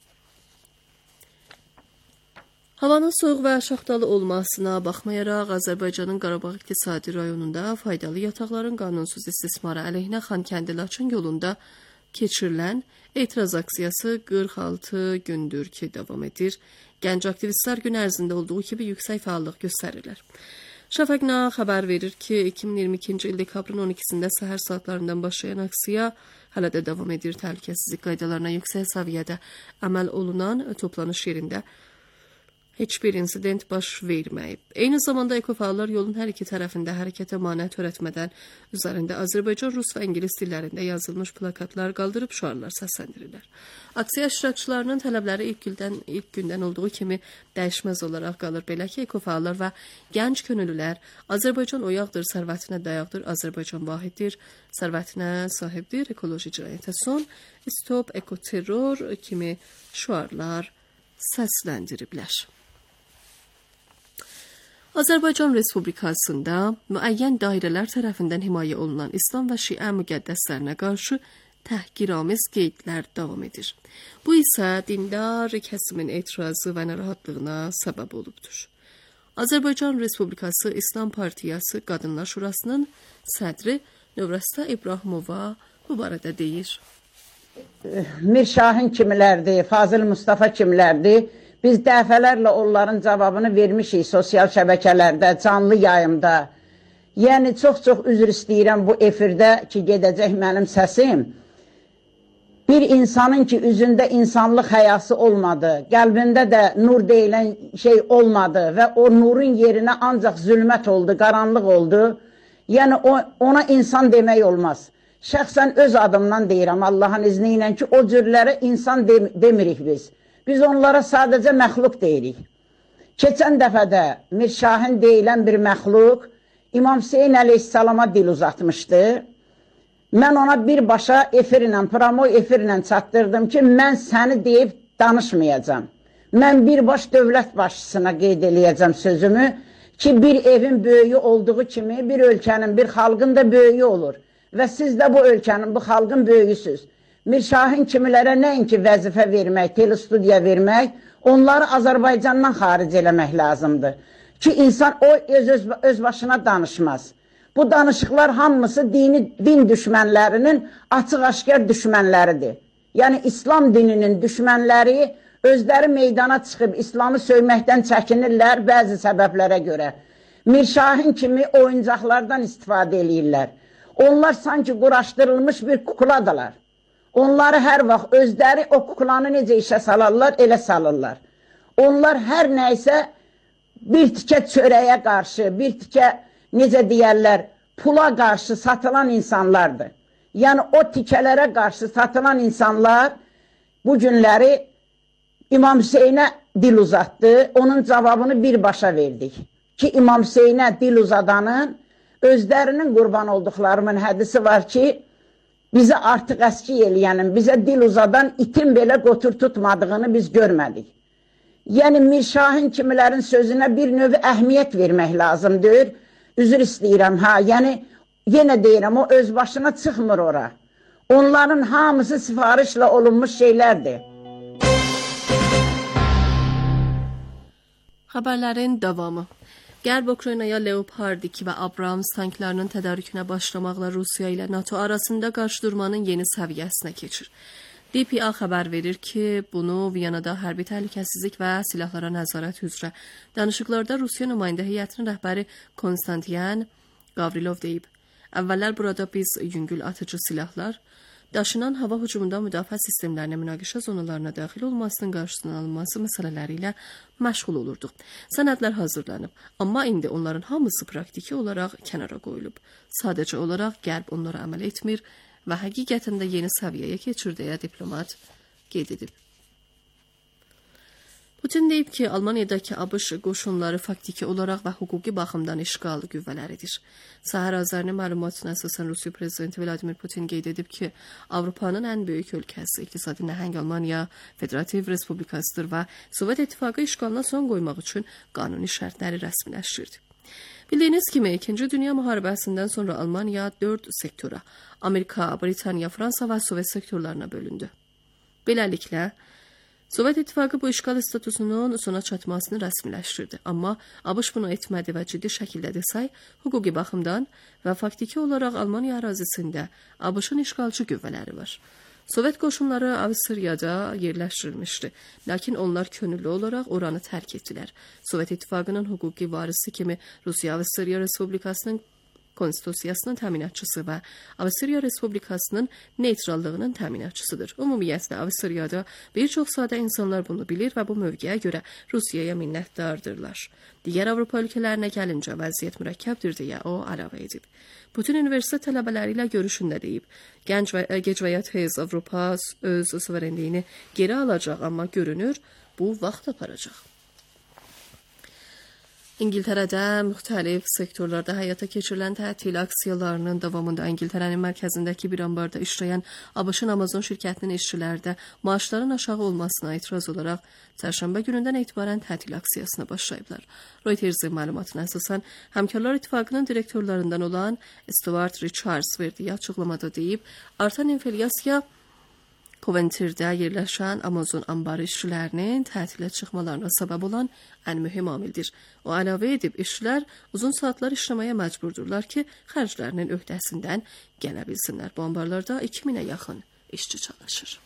Havanın soyuq və şaxtalı olmasına baxmayaraq Azərbaycanın Qarabağ İqtisadi rayonunda faydalı yataqların qanunsuz istismarı əleyhinə Xankəndi-Laçın yolunda keçirilən etiraz aksiyası 46 gündür ki davam edir. Gənc aktivistlər gün ərzində olduğu kimi yüksək fəallıq göstərirlər. Şəfəqna xəbər verir ki, 2022-ci il dekabrın 12-sində səhər saatlarından başlayan aksiya hələ də davam edir. Təhlükəsizlik qaydalarına yüksək səviyyədə əməl olunan toplanış yerində heç bir insident baş verməyib. Eyni zamanda ekofəallar yolun hər iki tərəfində hərəkətə manə törətmədən üzərində Azərbaycan, Rus və İngilis dillərində yazılmış plakatlar qaldırıb şüarlar səsləndirirlər. Aksiya iştirakçılarının tələbləri ilk gündən olduğu kimi dəyişməz olaraq qalır. Belə ki, ekofəallar və gənc könüllülər Azərbaycan oyaqdır, sərvətinə dayaqdır, Azərbaycan vahiddir, sərvətinə sahibdir, ekoloji cinayətə son, stop ekoterror kimi şüarlar səsləndiriblər. Azərbaycan Respublikasında müəyyən dairələr tərəfindən himayə olunan İslam və Şiə müqəddəslərinə qarşı təhqiramiz qeydlər davam edir. Bu isə dindar kəsimin etirazı və narahatlığına səbəb olubdur. Azərbaycan Respublikası İslam Partiyası Qadınlar Şurasının sədri Növrəstə İbrahimova bu barədə deyir. Mirşahin kimlərdir, Fazıl Mustafa kimlərdir? Biz dəfələrlə onların cavabını vermişik sosial şəbəkələrdə, canlı yayımda. Yəni, çox üzr istəyirəm bu efirdə ki, gedəcək mənim səsim. Bir insanın ki, üzündə insanlıq həyası olmadı, qəlbində də nur deyilən şey olmadı və o nurun yerinə ancaq zülmət oldu, qaranlıq oldu. Yəni, ona insan demək olmaz. Şəxsən öz adımdan deyirəm, Allahın izni ilə ki, o cürlərə insan demirik biz. Biz onlara sadəcə məxluq deyirik. Keçən dəfədə Mirşahin deyilən bir məxluq İmam Hüseyin əleyhissalama dil uzatmışdı. Mən ona birbaşa efirlə, promoy efirlə çatdırdım ki, mən səni deyib danışmayacam. Mən birbaş dövlət başçısına qeyd eləyəcəm sözümü ki, bir evin böyüyü olduğu kimi bir ölkənin, bir xalqın da böyüyü olur. Və siz də bu ölkənin, bu xalqın böyüyüsüz. Mirşahin kimilərə nəinki vəzifə vermək, telestudiya vermək, onları Azərbaycandan xaric eləmək lazımdır. Ki, insan öz başına danışmaz. Bu danışıqlar hamısı din düşmənlərinin açıq-aşkar düşmənləridir. Yəni, İslam dininin düşmənləri özləri meydana çıxıb İslamı söyməkdən çəkinirlər bəzi səbəblərə görə. Mirşahin kimi oyuncaqlardan istifadə edirlər. Onlar sanki quraşdırılmış bir kukladalar. Onları hər vaxt özləri o kuklanı necə işə salarlar, elə salırlar. Onlar hər nəysə bir tikə çörəyə qarşı, bir tikə, necə deyərlər, pula qarşı satılan insanlardır. Yəni, o tikələrə qarşı satılan insanlar bu günləri İmam Hüseynə dil uzatdı, onun cavabını birbaşa verdik. Ki, İmam Hüseynə dil uzadanın özlərinin qurban olduqlarımın hədisi var ki, bizə artıq əski eləyənin, bizə dil uzadan itin belə qotur tutmadığını biz görmədik. Yəni, Mirşahin kimilərin sözünə bir növ əhmiyyət vermək lazımdır. Üzr istəyirəm, yəni, yenə deyirəm, o öz başına çıxmır ora. Onların hamısı sifarişlə olunmuş şeylərdir. Xəbərlərin davamı. Qərb Ukraynaya Leopard 2 və Abrams tanklarının tədarükünə başlamaqla Rusiya ilə NATO arasında qarşıdurmanın yeni səviyyəsinə keçir. DPA xəbər verir ki, bunu Viyanada hərbi təhlükəsizlik və silahlara nəzarət üzrə danışıqlarda Rusiya nümayəndə heyətinin rəhbəri Konstantin Gavrilov deyib. Əvvəllər burada biz yüngül atıcı silahlar, daşınan hava hücumundan müdafiə sistemlərinə münaqişə zonalarına daxil olmasının qarşısının alınması məsələləri ilə məşğul olurduq. Sənədlər hazırlanıb, amma indi onların hamısı praktiki olaraq kənara qoyulub. Sadəcə olaraq Qərb onlara əməl etmir və həqiqətən də yeni səviyyəyə keçir deyə diplomat qeyd edib. Putin deyib ki, Almaniyadakı ABŞ qoşunları faktiki olaraq və hüquqi baxımdan işğal qüvvələridir. Səhər azarının məlumatına əsasən Rusiya prezidenti Vladimir Putin qeyd edib ki, Avropanın ən böyük ölkəsi, iqtisadi nəhəng Almaniya Federativ Respublikasıdır və Sovet İttifaqı işğalına son qoymaq üçün qanuni şərtləri rəsmiləşdirdi. Bildiyiniz kimi, 2-ci Dünya müharibəsindən sonra Almaniya 4 sektora, Amerika, Britaniya, Fransa və Sovet sektorlarına bölündü. Beləliklə, Sovet İttifaqı bu işğal statusunun sona çatmasını rəsmiləşdirdi. Amma ABŞ bunu etmədi və ciddi şəkildə desək, hüquqi baxımdan və faktiki olaraq Almaniya ərazisində ABŞ-ın işğalçı qüvvələri var. Sovet qoşunları Avstriyada yerləşdirilmişdi, lakin onlar könüllü olaraq oranı tərk etdilər. Sovet İttifaqının hüquqi varisi kimi Rusiya Avstriya Respublikasının konstitusiyasının təminatçısı və Avstriya Respublikasının neytrallığının təminatçısıdır. Ümumiyyətlə, Avstriyada bir çox sadə insanlar bunu bilir və bu mövqeyə görə Rusiyaya minnətdardırlar. Digər Avropa ölkələrinə gəlincə vəziyyət mürəkkəbdir deyə o əlavə edib. Putin universitet tələbələri ilə görüşündə deyib, gec və ya tez Avropa öz suverenliyini geri alacaq, amma görünür, bu vaxt aparacaq. İngiltərədə müxtəlif sektorlarda həyata keçirilən tətil aksiyalarının davamında İngiltərənin mərkəzindəki bir ambarda işləyən ABŞ-ın Amazon şirkətinin işçiləri də maaşların aşağı olmasına etiraz olaraq çərşənbə günündən etibarən tətil aksiyasına başlayıblar. Reutersin məlumatına əsasən Həmkarlar İttifaqının direktorlarından olan Stuart Richards verdiyi açıqlamada deyib, artan inflyasiya Coventry'də yerləşən Amazon ambarı işçilərinin tətilə çıxmalarına səbəb olan ən mühüm amildir. O əlavə edib, işçilər uzun saatlar işləməyə məcburdurlar ki, xərclərinin öhdəsindən gələ bilsinlər. Bu ambarlarda 2000-ə yaxın işçi çalışır.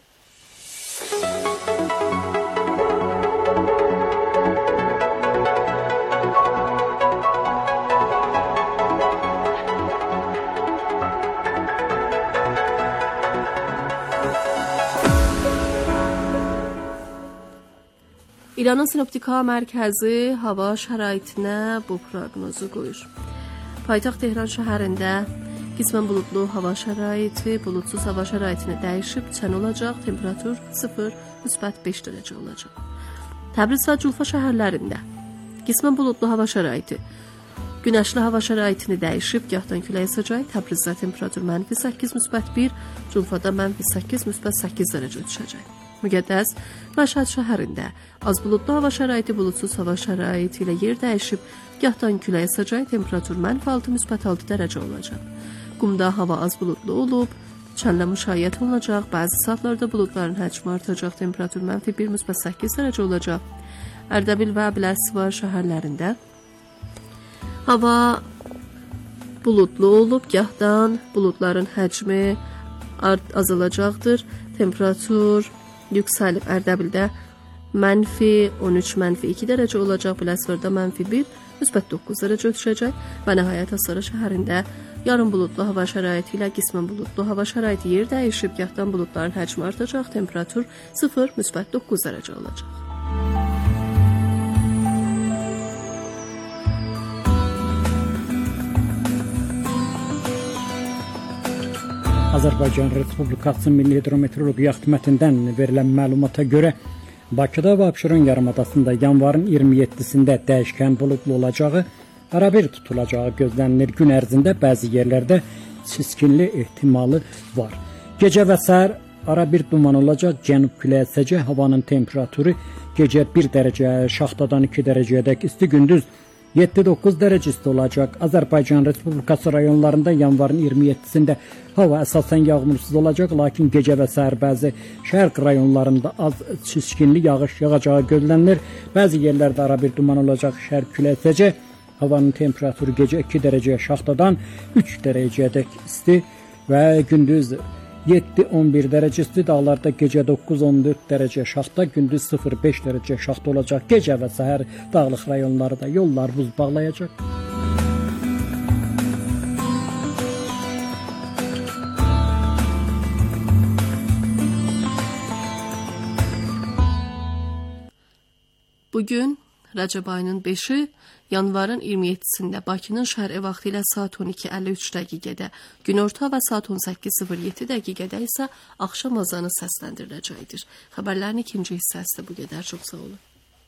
İranın Sinoptika Mərkəzi hava şəraitinə bu proqnozu qoyur. Paytaxt Tehran şəhərində qismən buludlu hava şəraiti, buludsuz hava şəraitini dəyişib, çən olacaq, temperatur 0-5 dərəcə olacaq. Təbriz və Culfa şəhərlərində qismən buludlu hava şəraiti, günəşli hava şəraitini dəyişib, gahdan külək əsəcək, Təbrizdə temperatur -8-1, Culfada -8-8 dərəcə düşəcək. Müqəddəs Məşhəd şəhərində az buludlu hava şəraiti, buludsuz hava şəraiti ilə yer dəyişib, gahdan külək əsəcək, temperatur -6-6 dərəcə olacaq. Qumda hava az buludlu olub, çənlə müşayiət olunacaq, bəzi saatlarda buludların həcmi artacaq, temperatur -1-8 dərəcə olacaq. Ərdəbil və Biləsuvar şəhərlərində hava buludlu olub, gahdan buludların həcmi azalacaqdır, temperatur yüksəlib. Ərdəbildə -13-2 dərəcə olacaq, Biləsuvarda -1-9 dərəcə düşəcək və nəhayət Astara şəhərində yarım buludlu hava şəraiti ilə qismən buludlu hava şəraiti yer dəyişib, gahdan buludların həcmi artacaq, temperatur 0-9 dərəcə olacaq. Azərbaycan Respublikası Milli Hidrometeorologiya Xidmətindən verilən məlumata görə Bakıda və Abşeron yarımadasında yanvarın 27-sində dəyişkən buludlu olacağı, arabir tutulacağı gözlənilir. Gün ərzində bəzi yerlərdə çiskinli ehtimalı var. Gecə və səhər arabir duman olacaq, cənub küləyi əsəcək, havanın temperaturu gecə 1 dərəcə, şaxtadan 2 dərəcəyədək isti, gündüz 7-9 derece isti olacak. Azerbaycan Respublikası rayonlarında yanvarın 27'sinde hava əsasən yağmursuz olacaq, lakin gecə və səhər bəzi şərq rayonlarında az çiskinli yağış yağacağı gözlənilir. Bəzi yerlərdə ara bir duman olacaq, şərq küləyi əsəcək. Havanın temperaturu gecə 2 dərəcəyə şaxtadan 3 dərəcəyədək isti və gündüz 7-11 dərəcə isti, dağlarda gecə 9-14 dərəcə şaxta, gündüz 0-5 dərəcə şaxta olacaq. Gecə və səhər dağlıq rayonlarda yollar buz bağlayacaq. Bugün Rəcəb ayının 5-i, yanvarın 27-sində Bakının şərqi vaxtı ilə saat 12:53 dəqiqədə, günorta və saat 18:07 dəqiqədə isə axşam azanı səsləndiriləcəkdir. Xəbərlərin ikinci hissəsi də bu qədər. Çox sağ olun.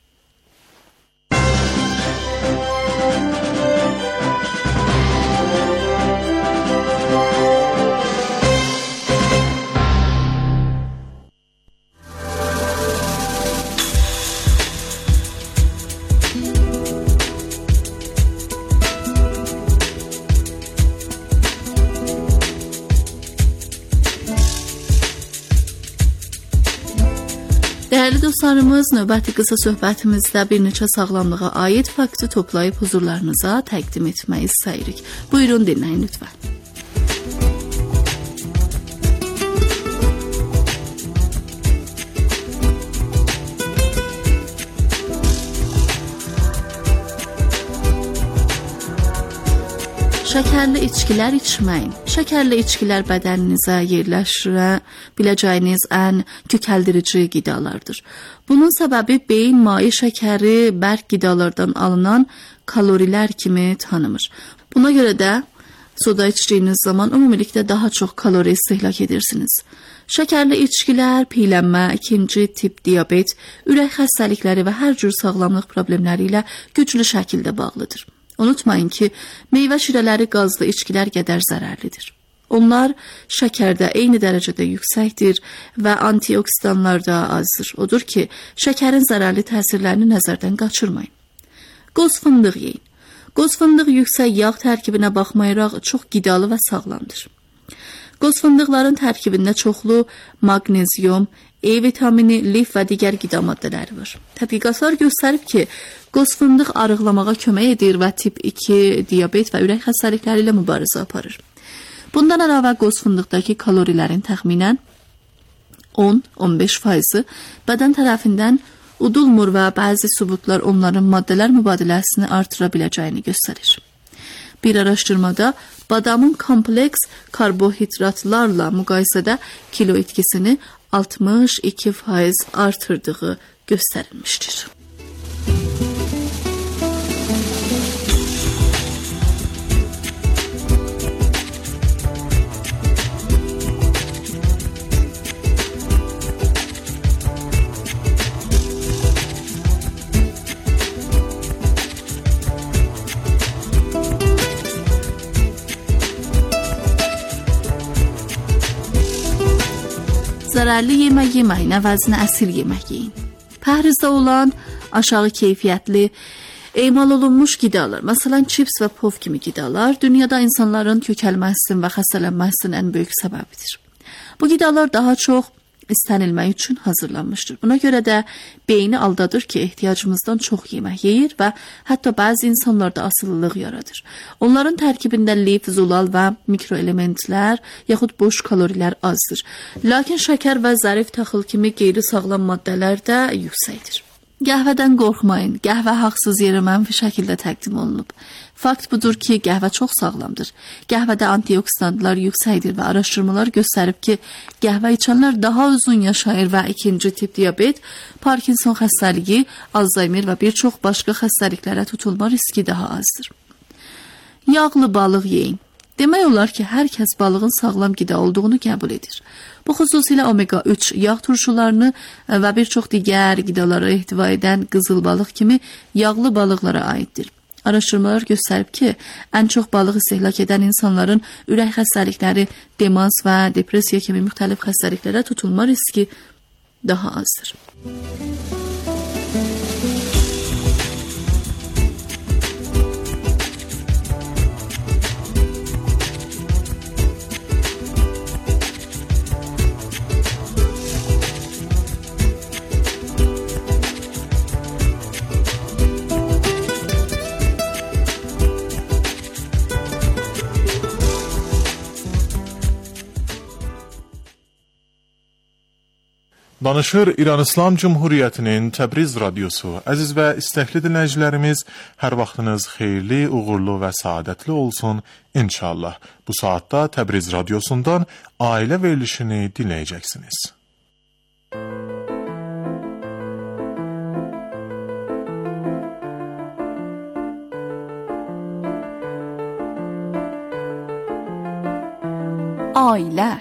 Dəyərli dostlarımız, növbəti qısa söhbətimizdə bir neçə sağlamlığa aid faktı toplayıb huzurlarınıza təqdim etməyi istəyirik. Buyurun, dinləyin lütfən. Şəkərli içkilər içməyin. Şəkərli içkilər bədəninizə yerləşdirə biləcəyiniz ən kökəldirici qidalardır. Bunun səbəbi beyin maye şəkəri bərk qidalardan alınan kalorilər kimi tanımır. Buna görə də soda içdiyiniz zaman ümumilikdə daha çox kalori istehlak edirsiniz. Şəkərli içkilər piyələnmə, ikinci tip diabet, ürək xəstəlikləri və hər cür sağlamlıq problemləri ilə güclü şəkildə bağlıdır. Unutmayın ki, meyvə şirələri qazlı içkilər qədər zərərlidir. Onlar şəkərdə eyni dərəcədə yüksəkdir və antioksidanlar da azdır. Odur ki, şəkərin zərərli təsirlərini nəzərdən qaçırmayın. Qoz fındıq yeyin. Qoz fındıq yüksək yağ tərkibinə baxmayaraq çox qidalı və sağlamdır. Qoz fındıqların tərkibində çoxlu maqnezium, E vitamini, lif və digər qida maddələri var. Tədqiqatlar göstərib ki, qoz fındıq arıqlamağa kömək edir və tip 2 diabet və ürək xəstəlikləri ilə mübarizə aparır. Bundan əlavə qoz fındıqdakı kalorilərin təxminən 10-15% bədən tərəfindən udulmur və bəzi sübutlar onların maddələr mübadiləsini artıra biləcəyini göstərir. Bir araşdırmada badamın kompleks karbohidratlarla müqayisədə kilo itkisini 62% artırdığı göstərilmişdir. Zərərli yemək yeməyin əvəzinə əsil yemək yeyin. Pəhrizdə olan aşağı keyfiyyətli, emal olunmuş qidalar, məsələn çips və pov kimi qidalar dünyada insanların kökəlməsinin və xəstələnməsinin ən böyük səbəbidir. Bu qidalar daha çox istənilmək üçün hazırlanmışdır. Buna görə də beyni aldadır ki, ehtiyacımızdan çox yemək yeyir və hətta bəzi insanlarda asılılıq yaradır. Onların tərkibində lif, zulal və mikroelementlər yaxud boş kalorilər azdır. Lakin şəkər və zərif taxıl kimi qeyri-sağlam maddələr də yüksəkdir. Qəhvədən qorxmayın. Qəhvə haqsız yerə mənfi şəkildə təqdim olunub. Fakt budur ki, qəhvə çox sağlamdır. Qəhvədə antioksidantlar yüksəkdir və araşdırmalar göstərib ki, qəhvə içənlər daha uzun yaşayır və ikinci tip diabet, Parkinson xəstəliyi, Alzheimer və bir çox başqa xəstəliklərə tutulma riski daha azdır. Yağlı balıq yeyin. Demək olar ki, hər kəs balığın sağlam qida olduğunu qəbul edir. Bu xüsusilə omega 3 yağ turşularını və bir çox digər qidaları ehtiva edən qızıl balıq kimi yağlı balıqlara aiddir. Araşdırmalar göstərib ki, ən çox balıq istehlak edən insanların ürək xəstəlikləri, demans və depressiya kimi müxtəlif xəstəliklərə tutulma riski daha azdır. Danışır İran İslam Cumhuriyyətinin Təbriz radiosu. Əziz və istəkli dinləyicilərimiz, hər vaxtınız xeyirli, uğurlu və saadətli olsun inşallah. Bu saatda Təbriz radiosundan ailə verilişini dinləyəcəksiniz. Ailə.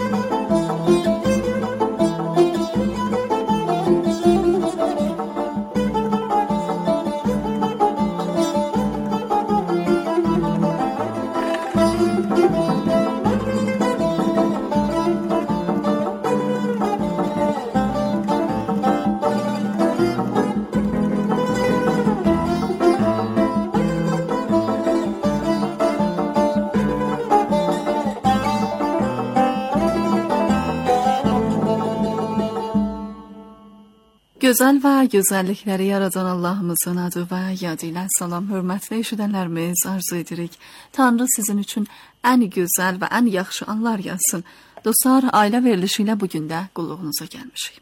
Gözəl və gözəllikləri yaradan Allahımızın adı və yadı ilə salam, hörmətli eşidənlərimiz, arzu edirik. Tanrı sizin üçün ən gözəl və ən yaxşı anlar yazsın. Dostlar, ailə verilişi ilə bugün də qulluğunuza gəlmişik.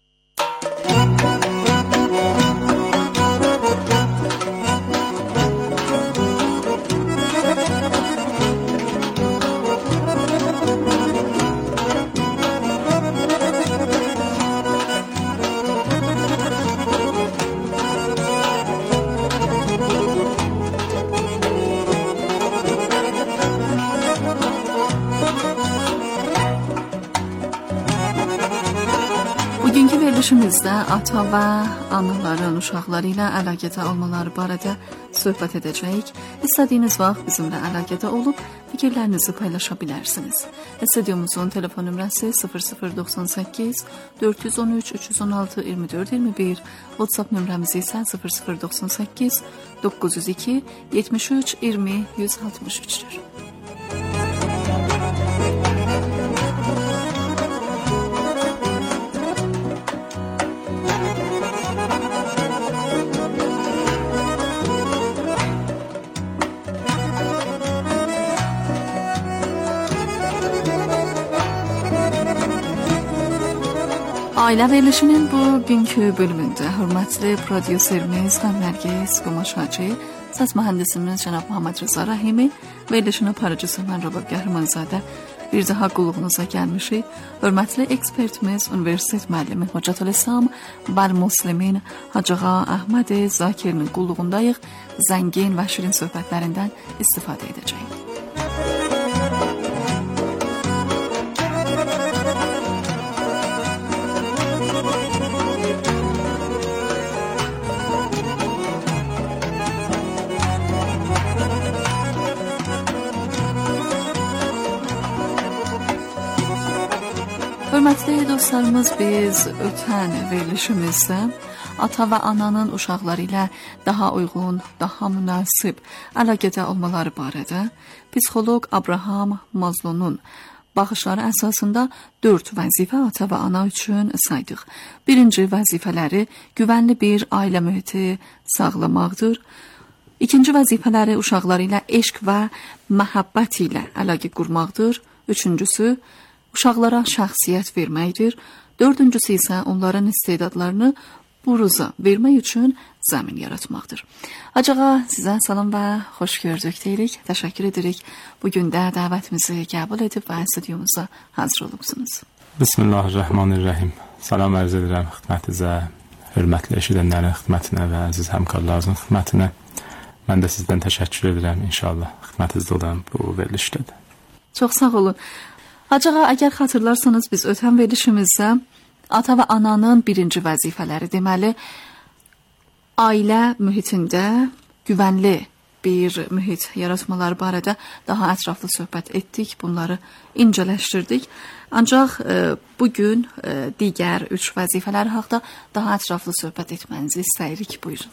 Bugünkü verilişimizdə ata və anaların uşaqları ilə əlaqədə olmaları barədə söhbət edəcəyik. İstədiyiniz vaxt bizimlə əlaqədə olub fikirlərinizi paylaşa bilərsiniz. Stüdyomuzun telefon nömrəsi 0098 413 316 24 21, WhatsApp nömrəmiz isə 0098 902 73 20 163-dür. Ailə verilişinin bugünkü bölümündə hörmətli prodüserimiz Nərgiz Qumaşacı, səs mühəndisimiz cənab Muhammed Rıza Rahimi, verilişin aparıcısı mən Rəbab Qəhrəmanzadə bir daha qulluğunuza gəlmişik. Hörmətli ekspertimiz, universitet müəllimi Hocatülislam Bal-Muslimin Hacığa Əhməd Zakirinin qulluğundayıq. Zəngin və şirin söhbətlərindən istifadə edəcəyik. Hörmətli dostlarımız, biz ötən verilişimizdə ata və ananın uşaqları ilə daha uyğun, daha münasib əlaqədə olmaları barədə psixoloq Abraham Maslow'un baxışları əsasında 4 vəzifə ata və ana üçün saydıq. Birinci vəzifələri güvənli bir ailə mühiti sağlamaqdır. İkinci vəzifələri uşaqları ilə eşq və məhəbbət ilə əlaqə qurmaqdır. Üçüncüsü uşaqlara şəxsiyyət verməkdir. Dördüncüsü isə onların istedadlarını buruza vermək üçün zəmin yaratmaqdır. Acağa sizə salam və xoş gördük deyirik. Təşəkkür edirik. Bugün də dəvətimizi qəbul edib və stüdyomuza hazır olubsunuz. Bismillahirrahmanirrahim. Salam ərz edirəm xidmətinizə, hörmətli eşidənlərin xidmətinə və əziz həmkarlarınızın xidmətinə. Mən də sizdən təşəkkür edirəm. İnşallah xidmətinizdə olan bu verilişdədir. Çox sağ olun. Acağa, əgər xatırlarsanız biz ötən verilişimizdə ata və ananın birinci vəzifələri, deməli, ailə mühitində güvənli bir mühit yaratmaları barədə daha ətraflı söhbət etdik, bunları incələşdirdik. Ancaq bugün digər 3 vəzifələr haqqında daha ətraflı söhbət etmənizi istəyirik. Buyurun.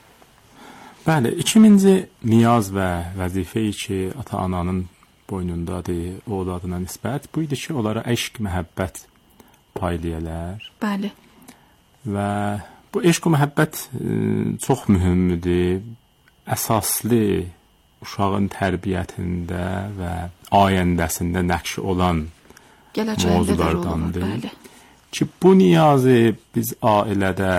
Bəli, ikinci niyaz və vəzifəyi ki, ata-ananın boynundadır, o adına nisbət. Bu idi ki, onlara eşq, məhəbbət paylayırlar. Bəli. Və bu eşq və məhəbbət çox mühümdür. Əsaslı uşağın tərbiyyətində və ayəndəsində nəqş olan mövzulardandır. ki, bu niyazı biz ailədə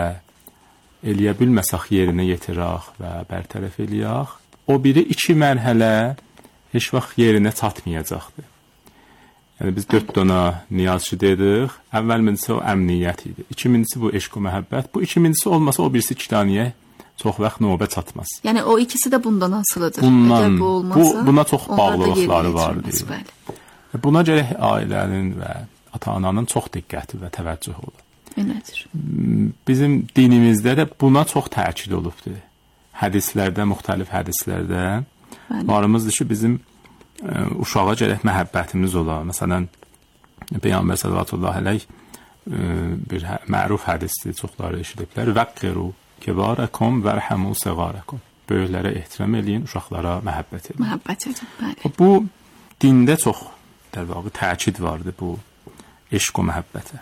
eləyə bilməsək yerinə yetirək və bərtərəf eləyək, o biri 2 mərhələ heç vaxt yerinə çatmayacaqdır. Yəni biz 4 dona niyazçı dedik. Əvvəlcisi o əmniyyət idi. İkincisi bu eşq və məhəbbət. Bu ikincisi olmasa o birisi 2 danəyə çox vaxt növbə çatmaz. Yəni o ikisi də bundan asılıdır. Bundan, bu olmasa, buna çox bağlılıqları vardır. Buna görə ailənin və ata-ananın çox diqqəti və təvəccühü olur. Nədir? Bizim dinimizdə də buna çox təkid olubdur. Hədislərdə, müxtəlif hədislərdə varımızdır ki, bizim uşağa gərək məhəbbətimiz ola. Məsələn, Peyğəmbər sallallahu əleyhi bir məruf hədisdir, çoxları eşidiblər. Vəqqiru kibarakum vərhamu siğarakum. Böyüklərə ehtiram eləyin, uşaqlara məhəbbət edin. Məhəbbət edin, bəli. Bu dində çox dəvaqı təkid vardı bu eşq və məhəbbətə.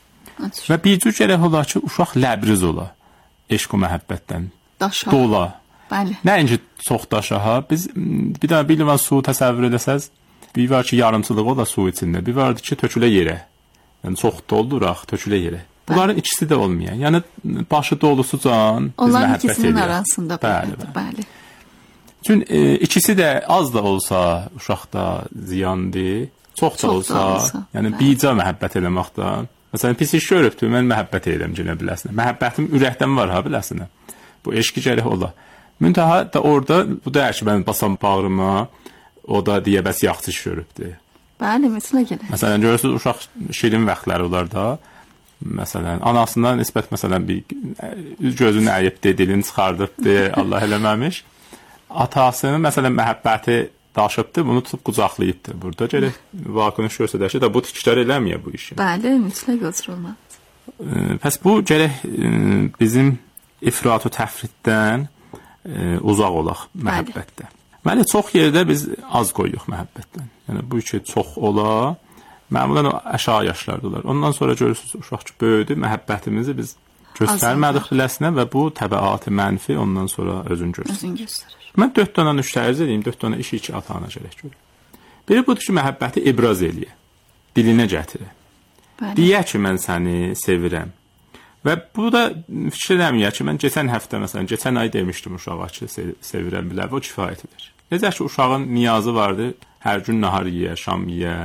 Və bir cür gərək ola ki, uşaq ləbriz ola eşq və məhəbbətdən. Daşa. Dola. Bəli. Nəinki çox daşa. Biz bir dənə bir livan su təsəvvür edəsəz, bir var ki, yarımçılıq ola su içində, bir vardır ki, tökülə yerə. Yəni çox dolduraq, tökülə yerə. Bunların ikisi də olmayan. Yəni başı dolusu can, biz onların məhəbbət ikisinin edirik. arasında bəli. Çünki ikisi də az da olsa uşaqda ziyandır, çox da olsa, yəni bircə məhəbbət eləməkdən. Məsələn, pis iş görübdür, mən məhəbbət edirəm günə biləsinə. Məhəbbətim ürəkdən var ha biləsinə. Bu eşqi gərək ola. Müntəha da orada bu da ki, mən basam bağrıma, o da deyə bəs yaxşı iş görübdür. Bəli, məsələ gəlir. Məsələn, görürsünüz, uşaq şirin vaxtları olar da. Məsələn, anasından nisbət məsələn bir gözünü əyibdi, dilini çıxardıbdı, Allah eləməmiş. Atasının məsələn məhəbbəti daşıbdı, bunu tutub qucaqlayıbdı. Burada gərək vakunuş göstərsə də bu tikişlər eləməyə bu işi. Bəli, mütləq olmalıdır. Pəs bu gərək bizim ifrat və təfritdən uzaq olaq məhəbbətdə. Bəli, çox yerdə biz az qoyuq məhəbbətdən. Yəni bu ki çox ola, məmulən o aşağı yaşlardalar. Ondan sonra görürsünüz uşaq ki böyüdü, məhəbbətimizi biz göstərmədik biləsinə və bu təbəatı mənfi ondan sonra özün göstərir. Mən 4 dənə iş tərz edeyim, 4 dənə iş iki ata-ana gərək görür. Biri budur ki, məhəbbəti ibraz eləyə, dilinə gətirə. Deyə ki, mən səni sevirəm. Və bu da fikir eləməyə ki, mən keçən həftə, məsələn, keçən ay demişdim uşağa ki, sevirəm bilər və o kifayət edir. Necə ki, uşağın niyazı vardı, hər gün nahar yeyə, şam yeyə.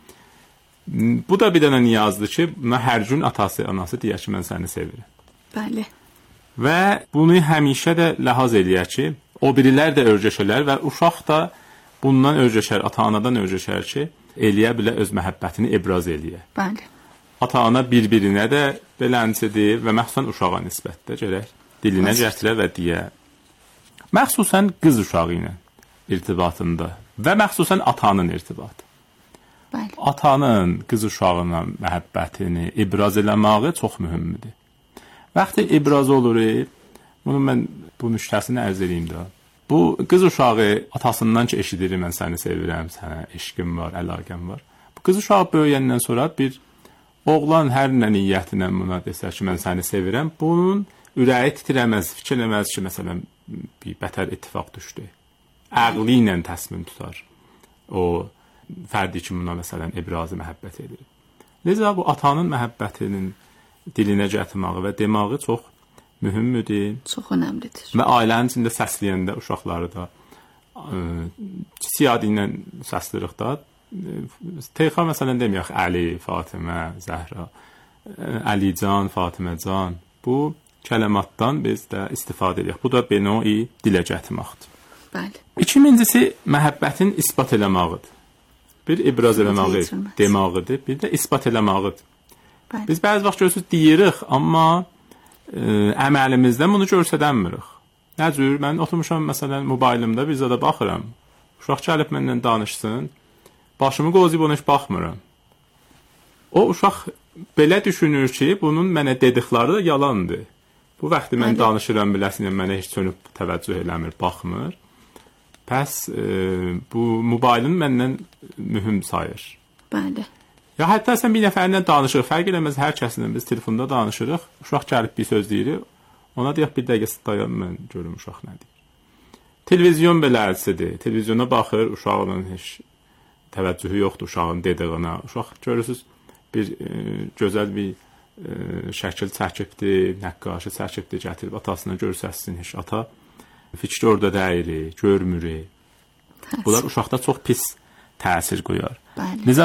Bu da bir dənə niyazdır ki, hər gün atası, anası deyə ki, mən səni sevirəm. Bəli. Və bunu həmişə də ləhaz eləyə ki, o birilər də örgəşələr və uşaq da bundan örgəşər, ata-anadan örgəşər ki, eləyə bilə öz məhəbbətini ibraz eləyə. Bəli. Ata-ana bir-birinə də belənçidir və məxsusən uşağa nisbətdə gərək dilinə gətirə və deyə. Məxsusən qız uşağı ilə irtibatında və məxsusən atanın irtibatı. Bəli. Atanın qız uşağına məhəbbətini ibraz eləməyi çox mühümdür. Vaxtı ibraz olur, bunu mən bu nüştəsini ərz edeyim də. Bu qız uşağı atasından ki eşidir, mən səni sevirəm, sənə eşqim var, əlaqəm var. Bu qız uşağı böyüyəndən sonra bir oğlan hər nə niyyətinə buna desə ki, mən səni sevirəm, bunun ürəyi titrəməz, fikir eləməz ki, məsələn, bir bətər ittifaq düşdü. Əqli ilə təsmin tutar. O fərdi ki, buna məsələn, ibrazı məhəbbət edir. Necə bu atanın məhəbbətinin dilinə gətirməyi və demağı çox mühümdür. Çox önəmlidir. Və ailənin içində səsləyəndə uşaqları da siyadi ilə səsləyirıq da. Teyxa məsələn deməyək Əli, Fatimə, Zəhra, Əlican, Fatiməcan. Bu kələmatdan biz də istifadə edirik. Bu da beno'i dilə gətirməkdir. Bəli. İkincisi məhəbbətin isbat eləməyidir. Bir ibraz eləməyi demağıdır, bir də isbat eləməyidir. Bəli. Biz bəzi vaxt görürsünüz deyirik, amma əməlimizdən bunu göstərmirik. Nə cür? Mən oturmuşam məsələn mobilimdə bir zada baxıram. Uşaq gəlib məndən danışsın. Başımı qozuyub ona heç baxmıram. O uşaq belə düşünür ki, bunun mənə dedikləri da yalandır. Bu vaxtı mən danışıram biləsinə mənə heç sönüb təvəccüh eləmir, baxmır. Pəs bu mobilin məndən mühüm sayır. Bəli. Ya hətta sən bir nəfərlə danışırıq, fərq eləməz, hər kəslə biz telefonda danışırıq. Uşaq gəlib bir söz deyir, ona deyək bir dəqiqə dayan, mən görüm uşaq nə deyir. Televizyon belə əlsidir. Televizyona baxır, uşağın heç təvəccühü yoxdur uşağın dediyinə. Uşaq görürsüz bir gözəl bir şəkil çəkibdi, nəqqaşı çəkibdi, gətirib atasına göstərsin. Heç ata fikri orada deyil, görmür. Bunlar uşaqda çox pis təsir qoyar. Bəli.